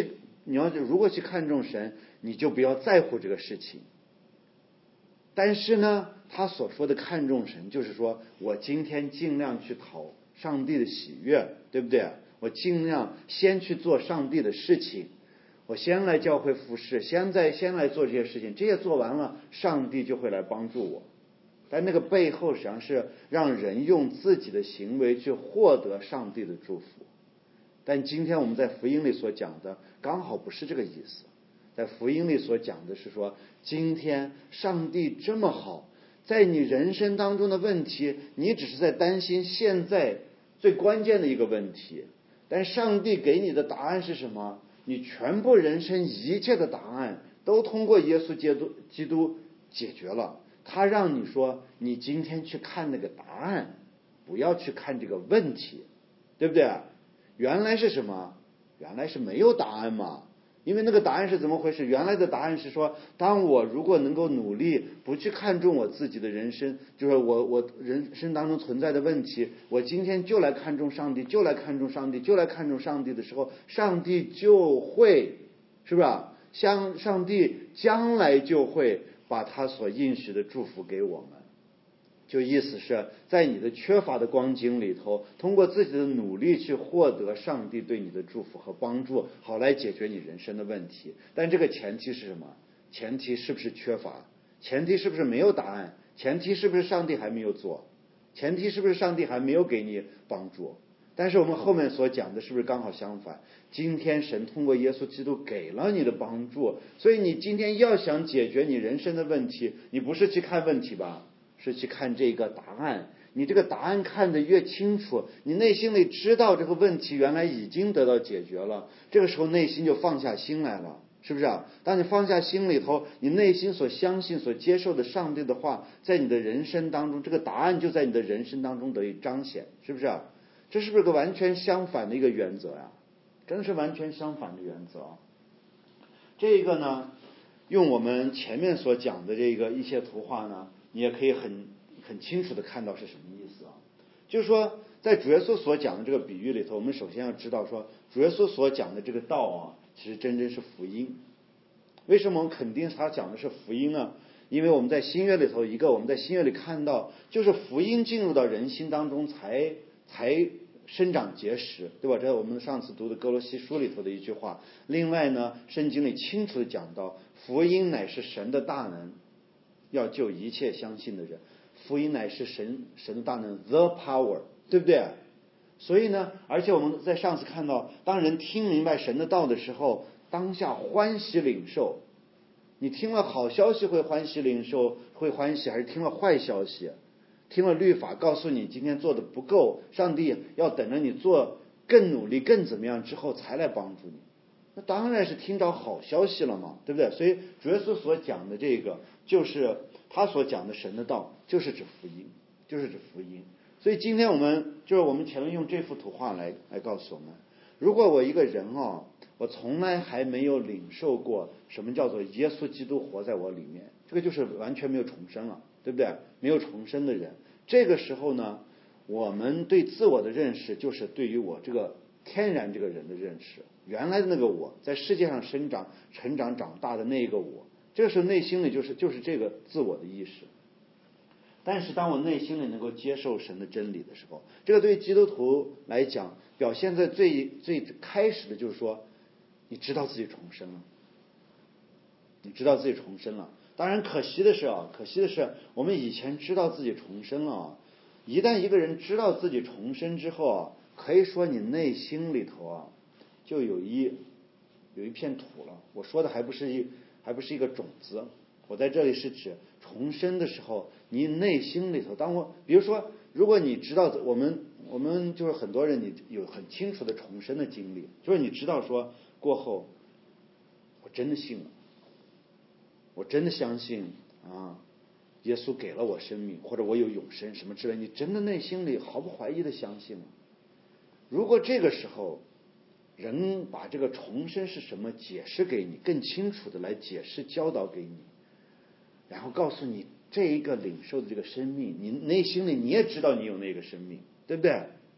如果去看重神，你就不要在乎这个事情。但是呢，他所说的看重神，就是说我今天尽量去讨上帝的喜悦，对不对？我尽量先去做上帝的事情，我先来教会服侍，先来做这些事情，这些做完了，上帝就会来帮助我。但那个背后实际上是让人用自己的行为去获得上帝的祝福。但今天我们在福音里所讲的刚好不是这个意思。在福音里所讲的是说，今天上帝这么好，在你人生当中的问题，你只是在担心现在最关键的一个问题，但上帝给你的答案是什么？你全部人生一切的答案都通过耶稣基督解决了。他让你说，你今天去看那个答案，不要去看这个问题，对不对？原来是什么？原来是没有答案嘛。因为那个答案是怎么回事？原来的答案是说，当我如果能够努力，不去看重我自己的人生，就是我人生当中存在的问题，我今天就来看重上帝，就来看重上帝，就来看重上帝的时候，上帝就会，是不是？上帝将来就会把他所应许的祝福给我们。就意思是在你的缺乏的光景里头，通过自己的努力去获得上帝对你的祝福和帮助，好来解决你人生的问题。但这个前提是什么？前提是不是缺乏？前提是不是没有答案？前提是不是上帝还没有做？前提是不是上帝还没有给你帮助？但是我们后面所讲的是不是刚好相反？今天神通过耶稣基督给了你的帮助，所以你今天要想解决你人生的问题，你不是去看问题吧，是去看这个答案。你这个答案看得越清楚，你内心里知道这个问题原来已经得到解决了，这个时候内心就放下心来了，是不是啊？当你放下心里头，你内心所相信所接受的上帝的话，在你的人生当中，这个答案就在你的人生当中得以彰显，是不是啊？这是不是个完全相反的一个原则呀？真的是完全相反的原则。这个呢，用我们前面所讲的这个一些图画呢，你也可以很清楚的看到是什么意思啊。就是说在主耶稣所讲的这个比喻里头，我们首先要知道说，主耶稣所讲的这个道啊，其实真正是福音。为什么我们肯定他讲的是福音呢？因为我们在新约里头，我们在新约里看到，就是福音进入到人心当中才生长结实，对吧？这是我们上次读的哥罗西书里头的一句话。另外呢，圣经里清楚的讲到，福音乃是神的大能，要救一切相信的人。福音乃是神的大能 ，the power， 对不对？所以呢，而且我们在上次看到，当人听明白神的道的时候，当下欢喜领受。你听了好消息会欢喜领受，会欢喜，还是听了坏消息？听了律法告诉你今天做的不够，上帝要等着你做更努力更怎么样之后才来帮助你，那当然是听着好消息了嘛，对不对？所以主耶稣所讲的这个，就是他所讲的神的道，就是指福音，就是指福音。所以今天我们前面用这幅图画来告诉我们，如果我一个人我从来还没有领受过什么叫做耶稣基督活在我里面，这个就是完全没有重生了，对不对？没有重生的人，这个时候呢，我们对自我的认识就是对于我这个天然这个人的认识，原来的那个我在世界上成长长大的那一个我，这个时候内心里就是这个自我的意识。但是当我内心里能够接受神的真理的时候，这个对于基督徒来讲，表现在最开始的就是说，你知道自己重生了，你知道自己重生了。当然可惜的是我们以前知道自己重生了，一旦一个人知道自己重生之后可以说你内心里头就有一片土了。我说的还不是一个种子，我在这里是指重生的时候，你内心里头，比如说，如果你知道我们就是很多人，你有很清楚的重生的经历，就是你知道说过后，我真的信了，我真的相信耶稣给了我生命，或者我有永生什么之类，你真的内心里毫不怀疑的相信了。如果这个时候人把这个重生是什么解释给你，更清楚的来解释教导给你，然后告诉你这一个领受的这个生命，你内心里你也知道你有那个生命，对不对？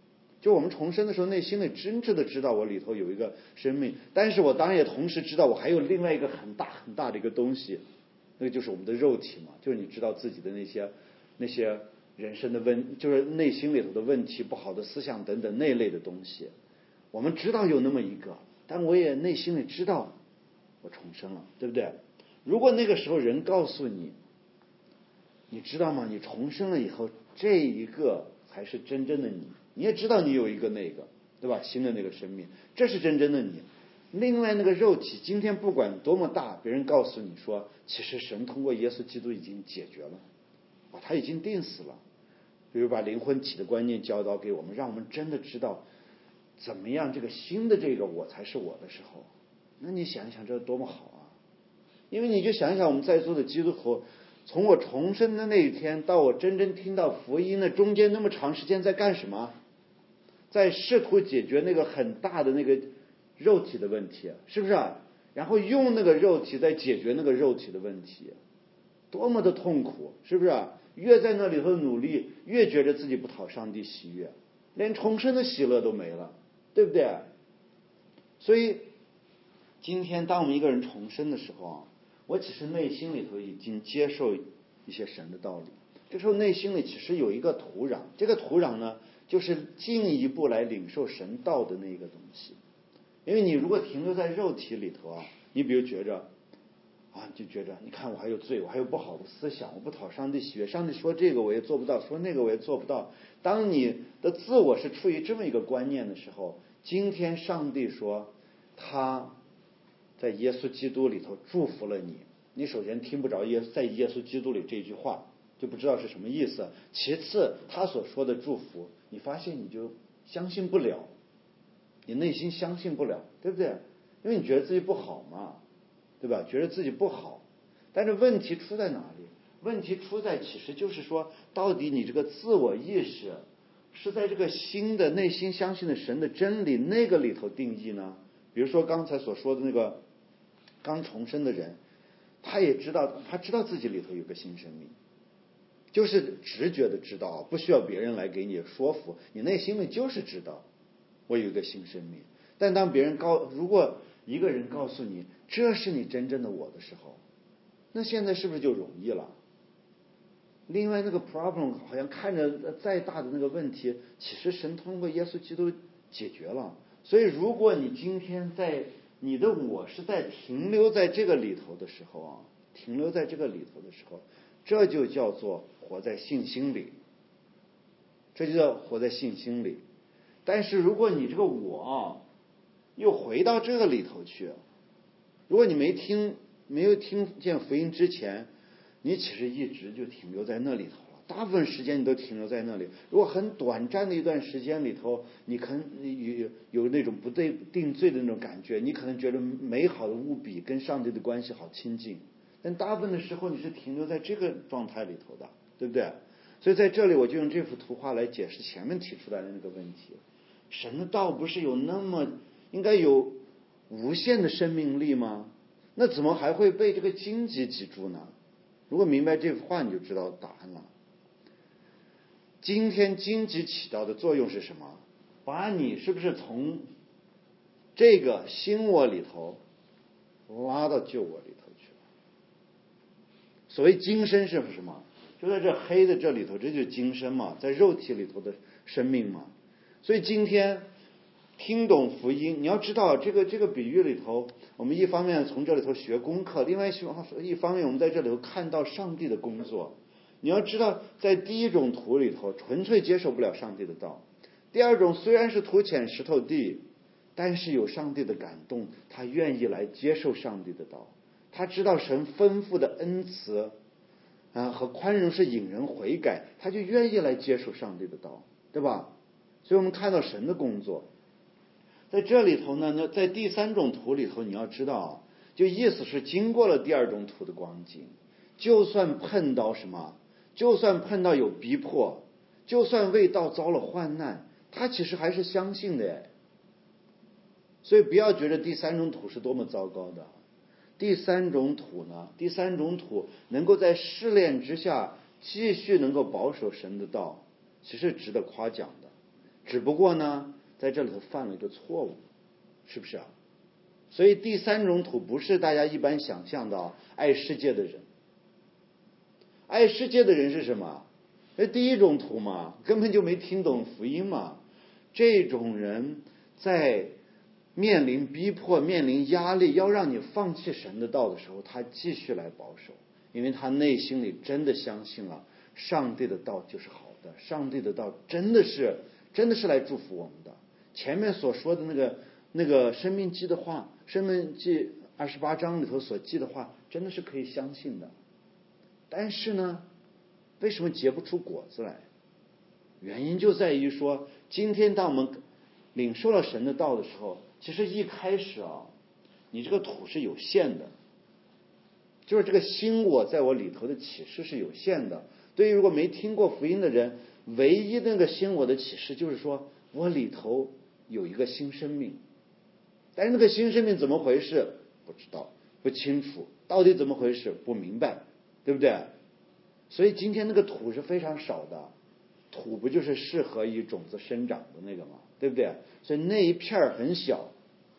就我们重生的时候，内心里真正的知道我里头有一个生命，但是我当然也同时知道我还有另外一个很大很大的一个东西，那个就是我们的肉体嘛，就是你知道自己的那些人生的就是内心里头的问题、不好的思想等等那类的东西，我们知道有那么一个，但我也内心里知道我重生了，对不对？如果那个时候人告诉你，你知道吗？你重生了以后，这一个才是真正的你。你也知道你有一个那个，对吧？新的那个生命，这是真正的你。另外那个肉体，今天不管多么大，别人告诉你说，其实神通过耶稣基督已经解决了，他已经定死了。比如把灵魂体的观念教导给我们，让我们真的知道怎么样这个新的这个我才是我的时候，那你想一想这多么好啊！因为你就想一想我们在座的基督徒，从我重生的那一天到我真正听到福音的中间那么长时间在干什么？在试图解决那个很大的那个肉体的问题，是不是啊？然后用那个肉体在解决那个肉体的问题，多么的痛苦，是不是啊？越在那里头努力，越觉得自己不讨上帝喜悦，连重生的喜乐都没了，对不对？所以今天当我们一个人重生的时候啊，我其实内心里头已经接受一些神的道理，这时候内心里其实有一个土壤，这个土壤呢，就是进一步来领受神道的那个东西。因为你如果停留在肉体里头啊，你比如觉着就觉着你看我还有罪，我还有不好的思想，我不讨上帝喜悦，上帝说这个我也做不到，说那个我也做不到。当你的自我是处于这么一个观念的时候，今天上帝说他在耶稣基督里头祝福了你，你首先听不着在耶稣基督里这句话，就不知道是什么意思。其次他所说的祝福，你发现你就相信不了，你内心相信不了，对不对？因为你觉得自己不好嘛，对吧？觉得自己不好，但是问题出在哪里？问题出在其实就是说，到底你这个自我意识是在这个新的内心相信的神的真理那个里头定义呢？比如说刚才所说的那个刚重生的人，他知道自己里头有个新生命，就是直觉的知道，不需要别人来给你说服，你内心里就是知道我有一个新生命。但当如果一个人告诉你这是你真正的我的时候，那现在是不是就容易了？另外那个 problem 好像看着再大的那个问题，其实神通过耶稣基督解决了。所以如果你今天在你的我是在停留在这个里头的时候啊，这就叫做活在信心里，但是如果你这个我又回到这个里头去，如果你没有听见福音之前，你其实一直就停留在那里头了，大部分时间你都停留在那里。如果很短暂的一段时间里头，你可能有那种不对定罪的那种感觉，你可能觉得美好的无比，跟上帝的关系好亲近，但大部分的时候你是停留在这个状态里头的，对不对？所以在这里我就用这幅图画来解释前面提出来的那个问题。神的道不是应该有无限的生命力吗？那怎么还会被这个荆棘挤住呢？如果明白这幅画，你就知道答案了。今天荆棘起到的作用是什么？把你是不是从这个新我里头拉到旧我里头去了？所谓今生是什么？就在这黑的这里头，这就是今生嘛，在肉体里头的生命嘛。所以今天听懂福音，你要知道这个比喻里头，我们一方面从这里头学功课，另外一方面我们在这里头看到上帝的工作。你要知道，在第一种图里头纯粹接受不了上帝的道，第二种虽然是土浅石头地，但是有上帝的感动，他愿意来接受上帝的道，他知道神吩咐的恩慈和宽容是引人悔改，他就愿意来接受上帝的道，对吧？所以我们看到神的工作在这里头呢。在第三种图里头，你要知道，就意思是经过了第二种图的光景，就算碰到什么，就算碰到有逼迫，就算为道遭了患难，他其实还是相信的。所以不要觉得第三种图是多么糟糕的。第三种图能够在试炼之下继续能够保守神的道，其实值得夸奖的。 只不过呢在这里头犯了一个错误，是不是啊？所以第三种土不是大家一般想象的爱世界的人。爱世界的人是什么？第一种土嘛，根本就没听懂福音嘛。这种人在面临逼迫、面临压力，要让你放弃神的道的时候，他继续来保守，因为他内心里真的相信了上帝的道就是好的，上帝的道真的是来祝福我们的。前面所说的那个申命记的话，申命记28章里头所记的话，真的是可以相信的。但是呢，为什么结不出果子来？原因就在于说，今天当我们领受了神的道的时候，其实一开始你这个土是有限的，就是这个新我在我里头的启示是有限的。对于如果没听过福音的人，唯一那个新我的启示就是说我里头有一个新生命，但是那个新生命怎么回事不知道，不清楚，到底怎么回事不明白，对不对？所以今天那个土是非常少的，土不就是适合于种子生长的那个吗？对不对？所以那一片很小，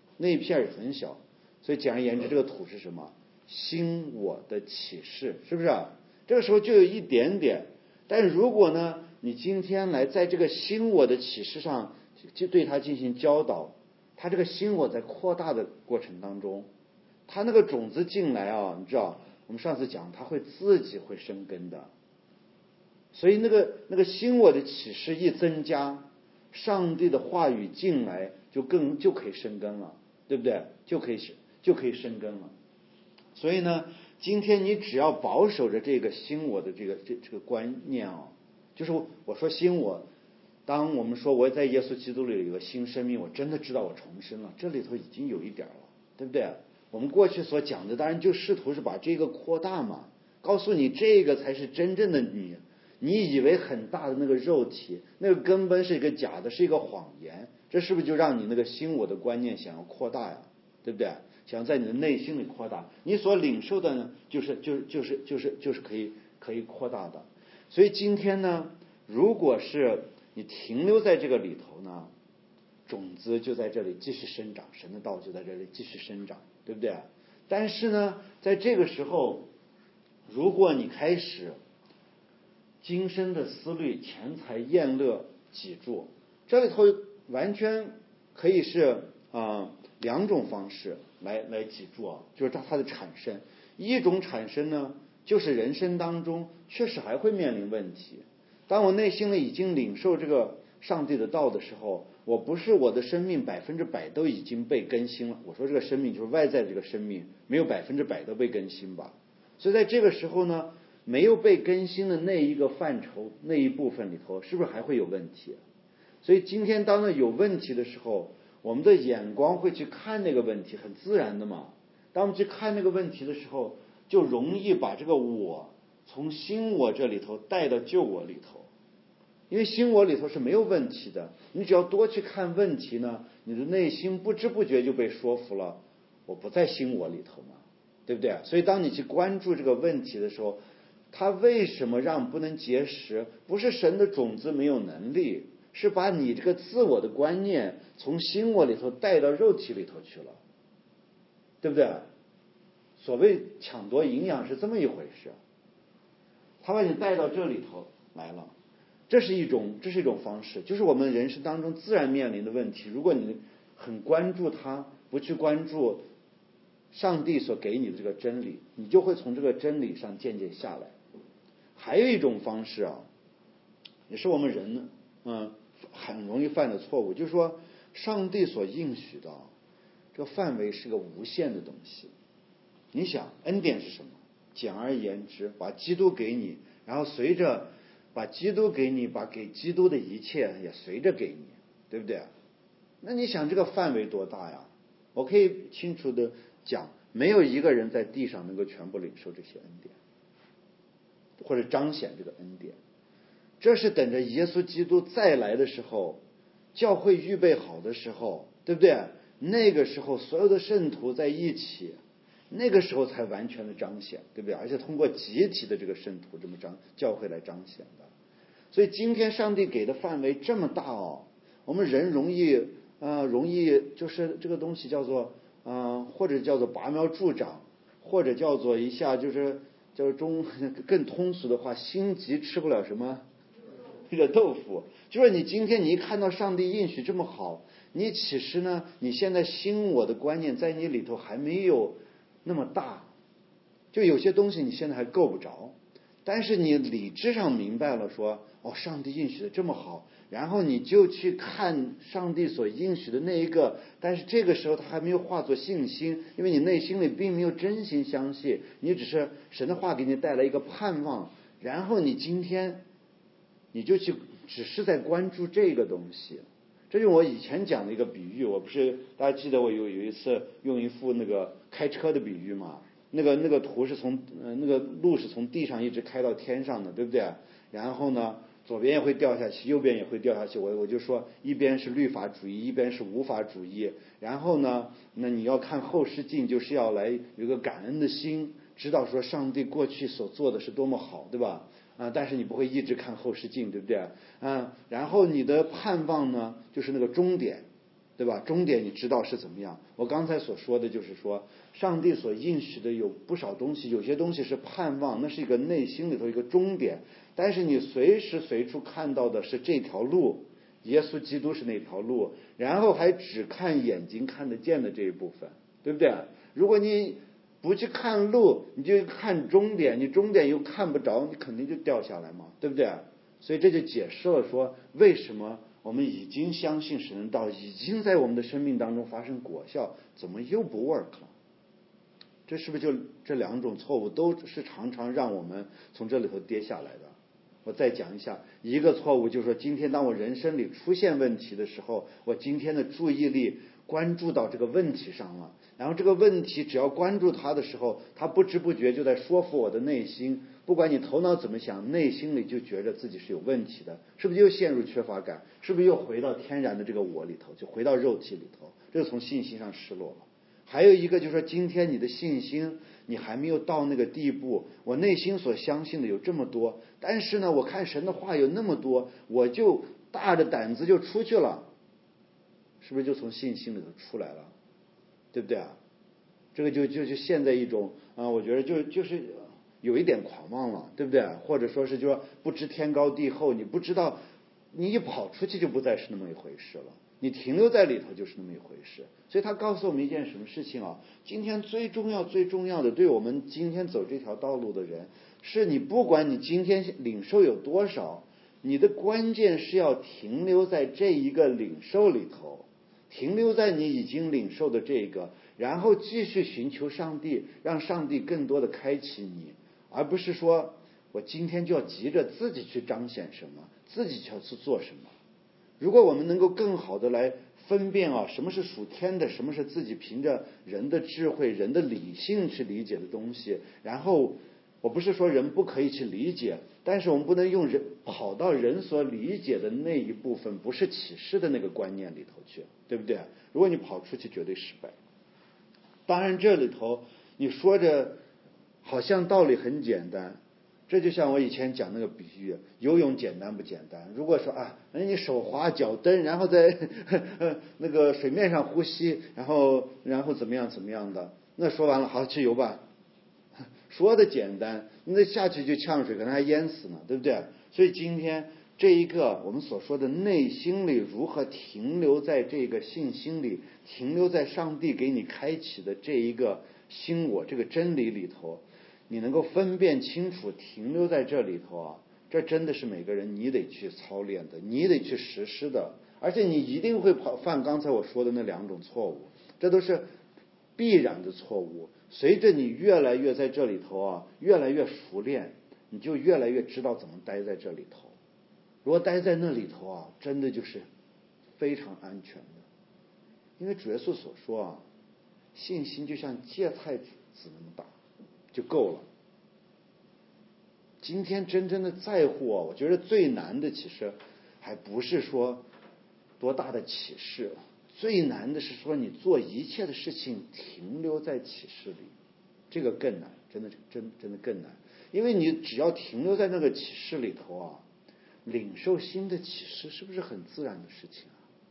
所以简而言之，这个土是什么？新我的启示，是不是啊？这个时候就有一点点。但如果呢，你今天来在这个新我的启示上就对他进行教导，他这个新我在扩大的过程当中，他那个种子进来你知道我们上次讲他会自己会生根的。所以那个新我的启示一增加，上帝的话语进来就可以生根了，对不对？就可以生根了。所以呢，今天你只要保守着这个新我的这个观念就是我说新我，当我们说我在耶稣基督里有一个新生命，我真的知道我重生了，这里头已经有一点了，对不对？我们过去所讲的当然就试图是把这个扩大嘛，告诉你这个才是真正的你以为很大的那个肉体，那个根本是一个假的，是一个谎言。这是不是就让你那个新我的观念想要扩大呀？对不对？想在你的内心里扩大，你所领受的呢，就是可以扩大的。所以今天呢，如果是你停留在这个里头呢，种子就在这里继续生长，神的道就在这里继续生长，对不对？但是呢，在这个时候，如果你开始今生的思虑、钱财、宴乐、己住，这里头完全可以是两种方式来己住就是它的产生。一种产生呢，就是人生当中确实还会面临问题。当我内心里已经领受这个上帝的道的时候，我不是我的生命100%都已经被更新了。我说这个生命就是外在这个生命，没有100%都被更新吧。所以在这个时候呢，没有被更新的那一个范畴那一部分里头，是不是还会有问题？所以今天当有问题的时候，我们的眼光会去看那个问题，很自然的嘛。当我们去看那个问题的时候，就容易把这个我从新我这里头带到旧我里头。因为新我里头是没有问题的，你只要多去看问题呢，你的内心不知不觉就被说服了，我不在新我里头嘛，对不对？所以当你去关注这个问题的时候，他为什么让不能结实？不是神的种子没有能力，是把你这个自我的观念从新我里头带到肉体里头去了，对不对？所谓抢夺营养是这么一回事，他把你带到这里头来了。这是一种方式，就是我们人生当中自然面临的问题。如果你很关注它，不去关注上帝所给你的这个真理，你就会从这个真理上渐渐下来。还有一种方式也是我们人很容易犯的错误，就是说上帝所应许的这个范围是个无限的东西。你想恩典是什么？简而言之，把基督给你，然后随着把基督给你，把给基督的一切也随着给你，对不对？那你想这个范围多大呀？我可以清楚的讲，没有一个人在地上能够全部领受这些恩典，或者彰显这个恩典。这是等着耶稣基督再来的时候，教会预备好的时候，对不对？那个时候所有的圣徒在一起，那个时候才完全的彰显，对不对？而且通过集体的这个圣徒这么教会来彰显的。所以今天上帝给的范围这么大我们人容易就是这个东西叫做或者叫做拔苗助长，或者叫做一下就是更通俗的话，心急吃不了什么热豆腐。就是你今天你一看到上帝应许这么好，你其实呢，你现在新我的观念在你里头还没有那么大，就有些东西你现在还够不着，但是你理智上明白了说，上帝应许的这么好，然后你就去看上帝所应许的那一个，但是这个时候他还没有化作信心，因为你内心里并没有真心相信，你只是神的话给你带来一个盼望，然后你今天你就去只是在关注这个东西。这就是我以前讲的一个比喻，我不是大家记得我有一次用一副那个开车的比喻嘛，那个图是从那个路是从地上一直开到天上的，对不对？然后呢，左边也会掉下去，右边也会掉下去。我就说，一边是律法主义，一边是无法主义。然后呢，那你要看后视镜，就是要来有一个感恩的心，知道说上帝过去所做的是多么好，对吧？但是你不会一直看后视镜，对不对？然后你的盼望呢，就是那个终点，对吧？终点你知道是怎么样？我刚才所说的就是说，上帝所应许的有不少东西，有些东西是盼望，那是一个内心里头一个终点，但是你随时随处看到的是这条路，耶稣基督是那条路，然后还只看眼睛看得见的这一部分，对不对？如果你不去看路，你就看终点，你终点又看不着，你肯定就掉下来嘛，对不对？所以这就解释了说，为什么我们已经相信神的道，已经在我们的生命当中发生果效，怎么又不 work 了？这是不是就这两种错误都是常常让我们从这里头跌下来的？我再讲一下，一个错误就是说，今天当我人生里出现问题的时候，我今天的注意力关注到这个问题上了，然后这个问题只要关注它的时候，它不知不觉就在说服我的内心，不管你头脑怎么想，内心里就觉得自己是有问题的，是不是又陷入缺乏感？是不是又回到天然的这个我里头，就回到肉体里头？这是从信心上失落了。还有一个就是说，今天你的信心你还没有到那个地步，我内心所相信的有这么多，但是呢，我看神的话有那么多，我就大着胆子就出去了，是不是就从信心里头出来了？对不对啊？这个就现在一种我觉得就是有一点狂妄了，对不对？或者说是就说不知天高地厚，你不知道，你一跑出去就不再是那么一回事了，你停留在里头就是那么一回事。所以他告诉我们一件什么事情啊？今天最重要的，对我们今天走这条道路的人，是你不管你今天领受有多少，你的关键是要停留在这一个领受里头，停留在你已经领受的这个，然后继续寻求上帝，让上帝更多的开启你，而不是说我今天就要急着自己去彰显什么，自己就要去做什么。如果我们能够更好的来分辨什么是属天的，什么是自己凭着人的智慧、人的理性去理解的东西，然后我不是说人不可以去理解，但是我们不能用人跑到人所理解的那一部分，不是启示的那个观念里头去，对不对？如果你跑出去，绝对失败。当然这里头你说着好像道理很简单，这就像我以前讲那个比喻，游泳简单不简单？如果说你手滑脚蹬，然后在那个水面上呼吸，然后怎么样的，那说完了，好，去游吧。说的简单，那下去就呛水，可能还淹死呢，对不对？所以今天这一个我们所说的内心里如何停留在这个信心里，停留在上帝给你开启的这一个心我这个真理里头，你能够分辨清楚，停留在这里头这真的是每个人你得去操练的，你得去实施的，而且你一定会犯刚才我说的那两种错误，这都是必然的错误。随着你越来越在这里头越来越熟练，你就越来越知道怎么待在这里头。如果待在那里头真的就是非常安全的，因为主耶稣所说信心就像芥菜籽那么大就够了。今天真正的在乎我觉得最难的其实还不是说多大的启示，最难的是说你做一切的事情停留在启示里，这个更难，真的更难。因为你只要停留在那个启示里头领受新的启示是不是很自然的事情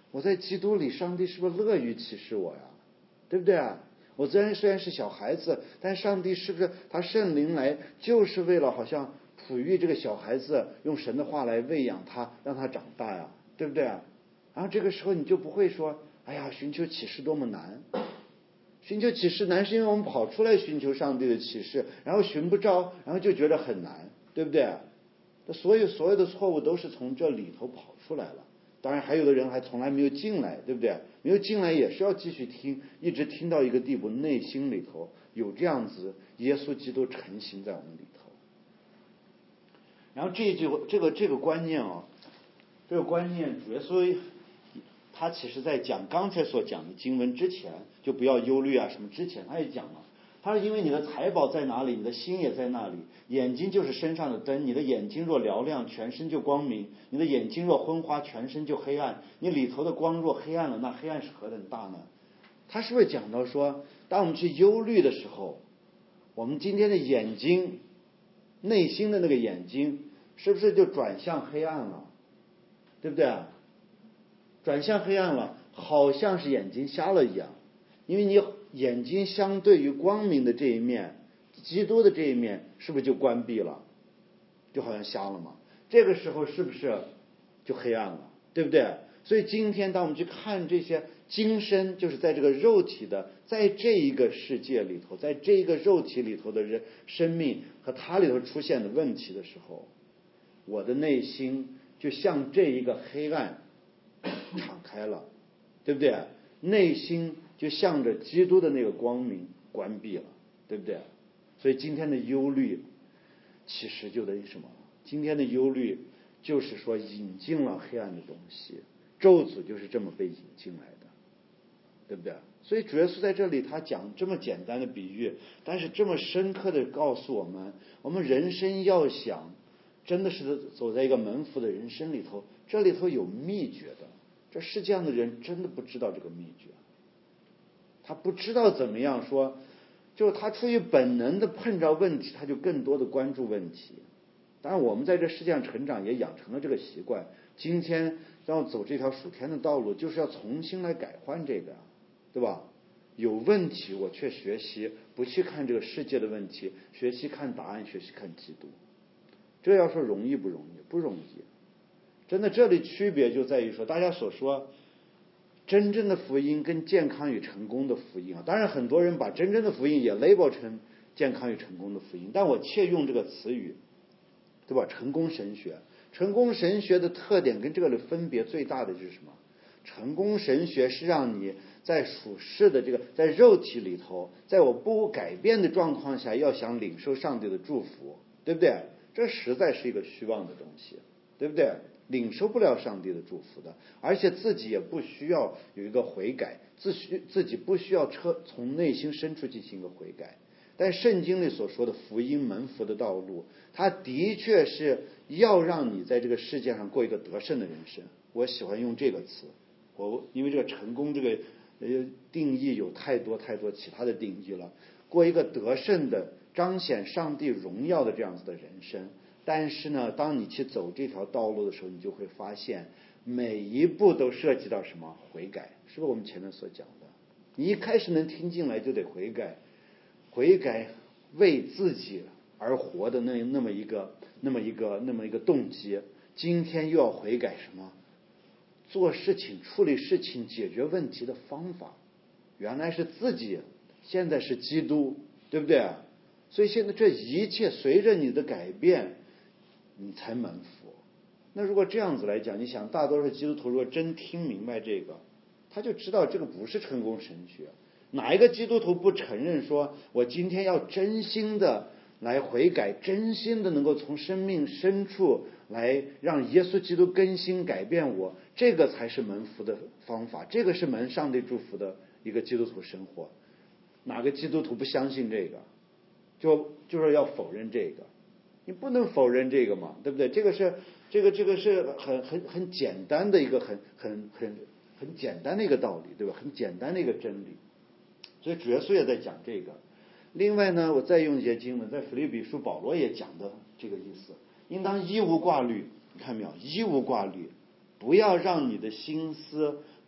我在基督里，上帝是不是乐于启示我呀？对不对啊？我虽然是小孩子，但上帝是不是他圣灵来就是为了好像哺育这个小孩子，用神的话来喂养他，让他长大呀？对不对啊？然后这个时候你就不会说，哎呀，寻求启示多么难。寻求启示难是因为我们跑出来寻求上帝的启示，然后寻不着，然后就觉得很难，对不对啊？所有的错误都是从这里头跑出来了。当然还有的人还从来没有进来，对不对？没有进来也是要继续听，一直听到一个地步，内心里头有这样子耶稣基督成型在我们里头。然后这个观念啊，这个观念主耶稣他其实在讲刚才所讲的经文之前，就不要忧虑啊什么之前他也讲了。他说因为你的财宝在哪里，你的心也在那里。眼睛就是身上的灯，你的眼睛若嘹亮，全身就光明；你的眼睛若昏花，全身就黑暗。你里头的光若黑暗了，那黑暗是何等大呢？他是不是讲到说，当我们去忧虑的时候，我们今天的眼睛，内心的那个眼睛，是不是就转向黑暗了？对不对啊？转向黑暗了，好像是眼睛瞎了一样。因为你眼睛相对于光明的这一面，基督的这一面，是不是就关闭了？就好像瞎了嘛。这个时候是不是就黑暗了？对不对？所以今天当我们去看这些今生，就是在这个肉体的，在这一个世界里头，在这一个肉体里头的人生命和它里头出现的问题的时候，我的内心就像这一个黑暗敞开了，对不对？内心就向着基督的那个光明关闭了，对不对？所以今天的忧虑其实就等于什么？今天的忧虑就是说引进了黑暗的东西，咒诅就是这么被引进来的，对不对？所以主耶稣在这里他讲这么简单的比喻，但是这么深刻的告诉我们，我们人生要想真的是走在一个蒙福的人生里头，这里头有秘诀的。这世界上的人真的不知道这个秘诀，他不知道怎么样说，就是他出于本能的碰着问题，他就更多的关注问题。当然我们在这世界上成长也养成了这个习惯，今天让我走这条属天的道路，就是要重新来改换这个，对吧？有问题我却学习不去看这个世界的问题，学习看答案，学习看基督。这要说容易不容易？不容易。真的，这里区别就在于说，大家所说真正的福音跟健康与成功的福音啊，当然很多人把真正的福音也 label 成健康与成功的福音，但我切用这个词语，对吧？成功神学，成功神学的特点跟这个的分别最大的就是什么？成功神学是让你在属世的这个在肉体里头，在我不改变的状况下，要想领受上帝的祝福，对不对？这实在是一个虚妄的东西，对不对？领受不了上帝的祝福的，而且自己也不需要有一个悔改，自己不需要从内心深处进行一个悔改。但圣经里所说的福音蒙福的道路，它的确是要让你在这个世界上过一个得胜的人生。我喜欢用这个词，因为这个成功这个定义有太多其他的定义了，过一个得胜的彰显上帝荣耀的这样子的人生。但是呢，当你去走这条道路的时候，你就会发现每一步都涉及到什么？悔改，是不是我们前面所讲的？你一开始能听进来就得悔改，悔改为自己而活的那么一个动机。今天又要悔改什么？做事情、处理事情、解决问题的方法，原来是自己，现在是基督，对不对？所以现在这一切随着你的改变，你才蒙福。那如果这样子来讲，你想大多数基督徒如果真听明白这个，他就知道这个不是成功神学。哪一个基督徒不承认说，我今天要真心的来悔改，真心的能够从生命深处来让耶稣基督更新改变我，这个才是蒙福的方法，这个是蒙上帝祝福的一个基督徒生活。哪个基督徒不相信这个？就是要否认这个，你不能否认这个嘛，对不对？这个是很简单的一个很简单的一个道理，对吧？很简单的一个真理。所以主耶稣也在讲这个。另外呢，我再用一些经文，在腓立比书保罗也讲的这个意思，应当一无挂虑。你看没有？一无挂虑，不要让你的心思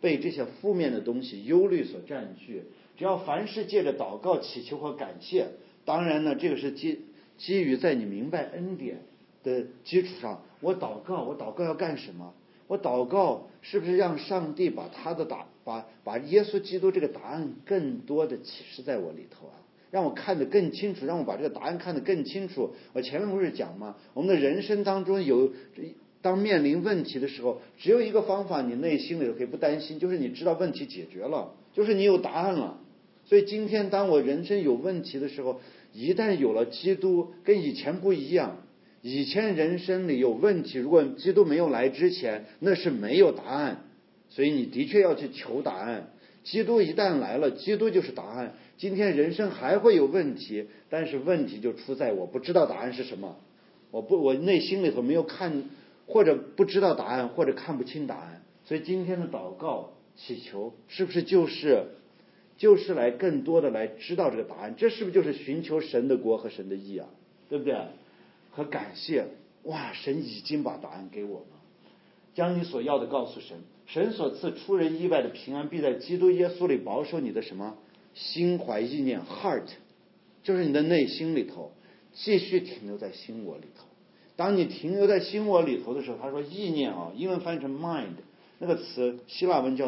被这些负面的东西、忧虑所占据。只要凡事借着祷告、祈求和感谢，当然呢，这个是基于在你明白恩典的基础上。我祷告要干什么？我祷告是不是让上帝把把耶稣基督这个答案更多的启示在我里头啊？让我看得更清楚，让我把这个答案看得更清楚。我前面不是讲吗？我们的人生当中当面临问题的时候，只有一个方法，你内心里头可以不担心，就是你知道问题解决了，就是你有答案了。所以今天当我人生有问题的时候，一旦有了基督，跟以前不一样。以前人生里有问题，如果基督没有来之前，那是没有答案，所以你的确要去求答案。基督一旦来了，基督就是答案。今天人生还会有问题，但是问题就出在我不知道答案是什么，我内心里头没有看，或者不知道答案，或者看不清答案。所以今天的祷告祈求是不是就是来更多的来知道这个答案？这是不是就是寻求神的国和神的义啊？对不对？和感谢，哇，神已经把答案给我们，将你所要的告诉神。神所赐出人意外的平安，必在基督耶稣里保守你的什么心怀意念 heart， 就是你的内心里头，继续停留在心我里头。当你停留在心我里头的时候，他说意念啊，英文翻译成 mind， 那个词希腊文叫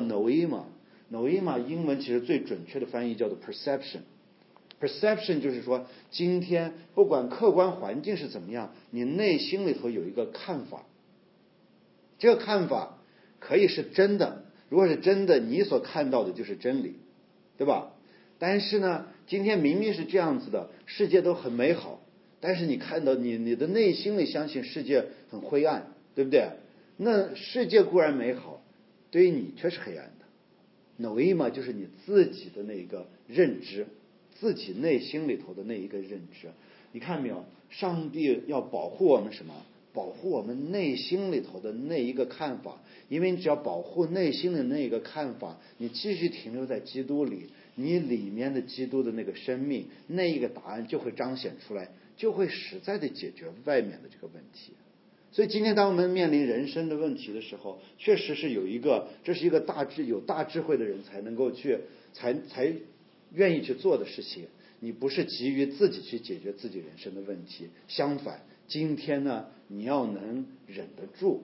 noema， 英文其实最准确的翻译叫做 perception。Perception 就是说，今天不管客观环境是怎么样，你内心里头有一个看法，这个看法可以是真的，如果是真的，你所看到的就是真理，对吧？但是呢，今天明明是这样子的，世界都很美好，但是你看到你的内心里相信世界很灰暗，对不对？那世界固然美好，对于你却是黑暗的。noema 就是你自己的那个认知，自己内心里头的那一个认知。你看没有？上帝要保护我们什么？保护我们内心里头的那一个看法。因为你只要保护内心的那个看法，你继续停留在基督里，你里面的基督的那个生命，那一个答案就会彰显出来，就会实在的解决外面的这个问题。所以今天当我们面临人生的问题的时候，确实是这是一个有大智慧的人才能够去才愿意去做的事情。你不是急于自己去解决自己人生的问题，相反，今天呢，你要能忍得住，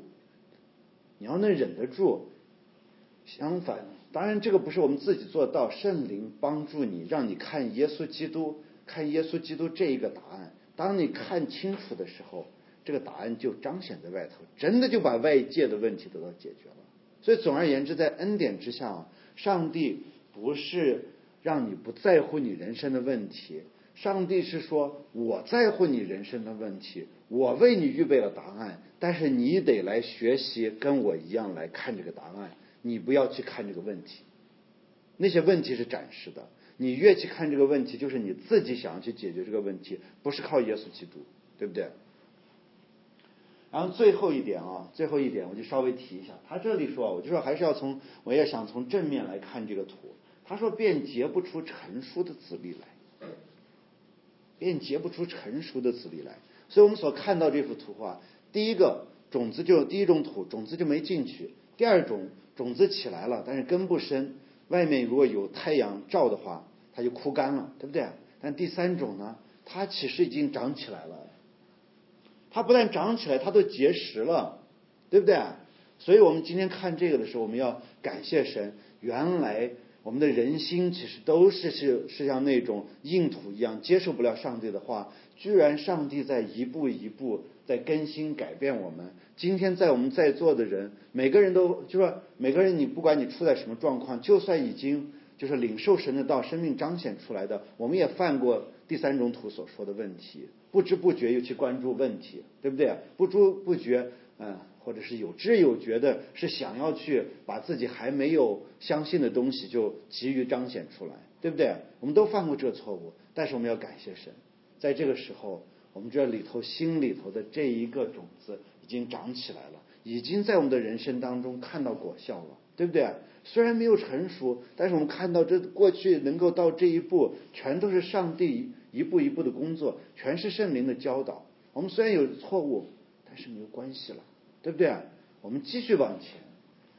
相反，当然这个不是我们自己做到，圣灵帮助你，让你看耶稣基督这一个答案。当你看清楚的时候，这个答案就彰显在外头，真的就把外界的问题得到解决了。所以总而言之，在恩典之下，上帝不是让你不在乎你人生的问题，上帝是说我在乎你人生的问题，我为你预备了答案，但是你得来学习跟我一样来看这个答案，你不要去看这个问题，那些问题是暂时的，你越去看这个问题，就是你自己想要去解决这个问题，不是靠耶稣基督，对不对？然后最后一点我就稍微提一下，他这里说，我就说还是我也想从正面来看这个图。他说便结不出成熟的子粒来，便结不出成熟的子粒来。所以我们所看到这幅图画，第一种土种子就没进去，第二种种子起来了，但是根不深，外面如果有太阳照的话，它就枯干了，对不对？但第三种呢，它其实已经长起来了，它不但长起来，它都结实了，对不对？所以我们今天看这个的时候，我们要感谢神，原来我们的人心其实都是像那种硬土一样，接受不了上帝的话，居然上帝在一步一步在更新改变我们。今天在我们在座的人，每个人你不管你处在什么状况，就算已经就是领受神的道，生命彰显出来的，我们也犯过第三种土所说的问题，不知不觉又去关注问题，对不对？不知不觉或者是有知有觉的，是想要去把自己还没有相信的东西就急于彰显出来，对不对？我们都犯过这错误，但是我们要感谢神，在这个时候，我们这里头心里头的这一个种子已经长起来了，已经在我们的人生当中看到果效了，对不对？虽然没有成熟，但是我们看到这过去能够到这一步，全都是上帝一步一步的工作，全是圣灵的教导。我们虽然有错误，但是没有关系了，对不对？我们继续往前，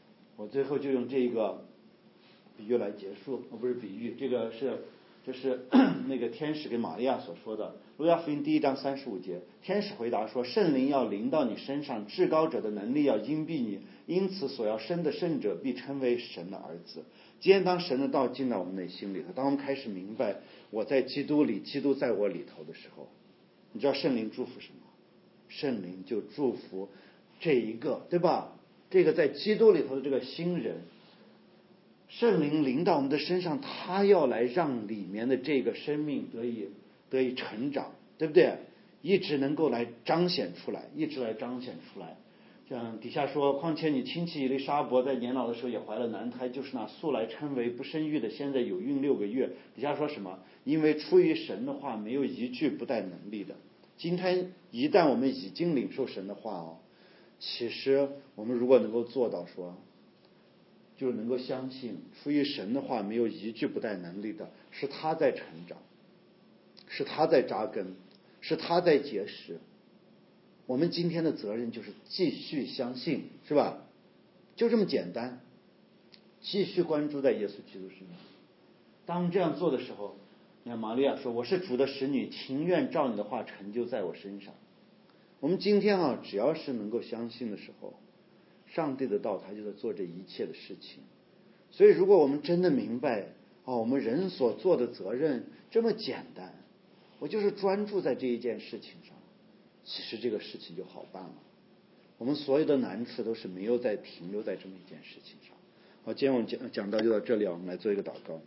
我最后就用这个比喻来结束，不是比喻，这是那个天使给玛利亚所说的。路加福音1章35节，天使回答说：圣灵要临到你身上，至高者的能力要荫蔽你，因此所要生的圣者必称为神的儿子。今天当神的道进到我们内心里头，当我们开始明白我在基督里，基督在我里头的时候，你知道圣灵祝福什么？圣灵就祝福这一个，对吧？这个在基督里头的这个新人，圣灵临到我们的身上，他要来让里面的这个生命得以成长，对不对？一直能够来彰显出来，一直来彰显出来。像底下说，况且你亲戚以利沙伯在年老的时候也怀了男胎，就是那素来称为不生育的，现在有孕6个月。底下说什么？因为出于神的话，没有一句不带能力的。今天一旦我们已经领受神的话其实我们如果能够做到说，就是能够相信出于神的话没有一句不带能力的，是他在成长，是他在扎根，是他在结实。我们今天的责任就是继续相信，是吧？就这么简单，继续关注在耶稣基督身上。当这样做的时候，你看玛利亚说：我是主的使女，情愿照你的话成就在我身上。我们今天只要是能够相信的时候，上帝的道他就在做这一切的事情。所以如果我们真的明白我们人所做的责任这么简单，我就是专注在这一件事情上，其实这个事情就好办了。我们所有的难处都是没有再停留在这么一件事情上。好，今天我们讲到就到这里，我们来做一个祷告。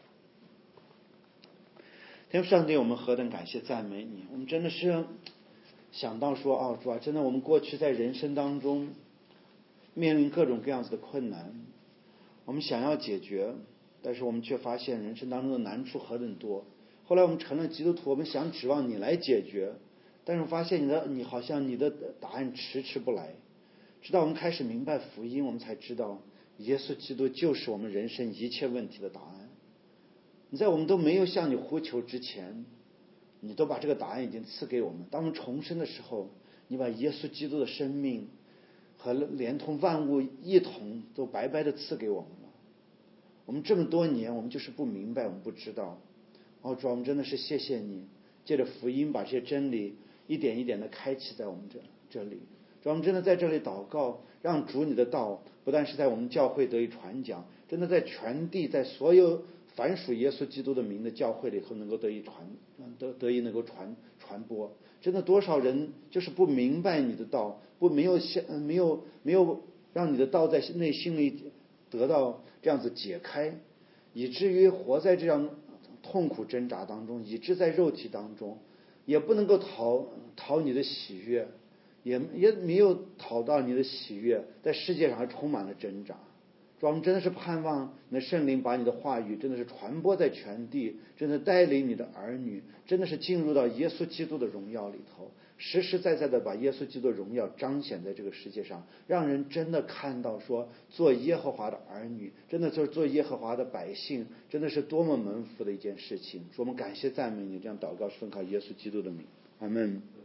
天父上帝，我们何等感谢赞美你！我们真的是想到说主啊，真的我们过去在人生当中面临各种各样子的困难，我们想要解决，但是我们却发现人生当中的难处何等多。后来我们成了基督徒，我们想指望你来解决，但是我发现你好像你的答案迟迟不来。直到我们开始明白福音，我们才知道耶稣基督就是我们人生一切问题的答案。你在我们都没有向你呼求之前，你都把这个答案已经赐给我们。当我们重生的时候，你把耶稣基督的生命和连同万物一同都白白的赐给我们了。我们这么多年我们就是不明白，我们不知道。主啊，我们真的是谢谢你，借着福音把这些真理一点一点的开启在我们这里。主啊，我们真的在这里祷告，让主你的道不但是在我们教会得以传讲，真的在全地，在所有凡属耶稣基督的名的教会里头能够得以能够传播。真的多少人就是不明白你的道，没有让你的道在内心里得到这样子解开，以至于活在这样痛苦挣扎当中，以致在肉体当中也不能够讨你的喜悦，也没有讨到你的喜悦，在世界上还充满了挣扎。主，我们真的是盼望你的圣灵把你的话语真的是传播在全地，真的带领你的儿女真的是进入到耶稣基督的荣耀里头，实实在在的把耶稣基督的荣耀彰显在这个世界上，让人真的看到说做耶和华的儿女，真的就是做耶和华的百姓，真的是多么蒙福的一件事情。说我们感谢赞美你，这样祷告是奉靠耶稣基督的名，阿们。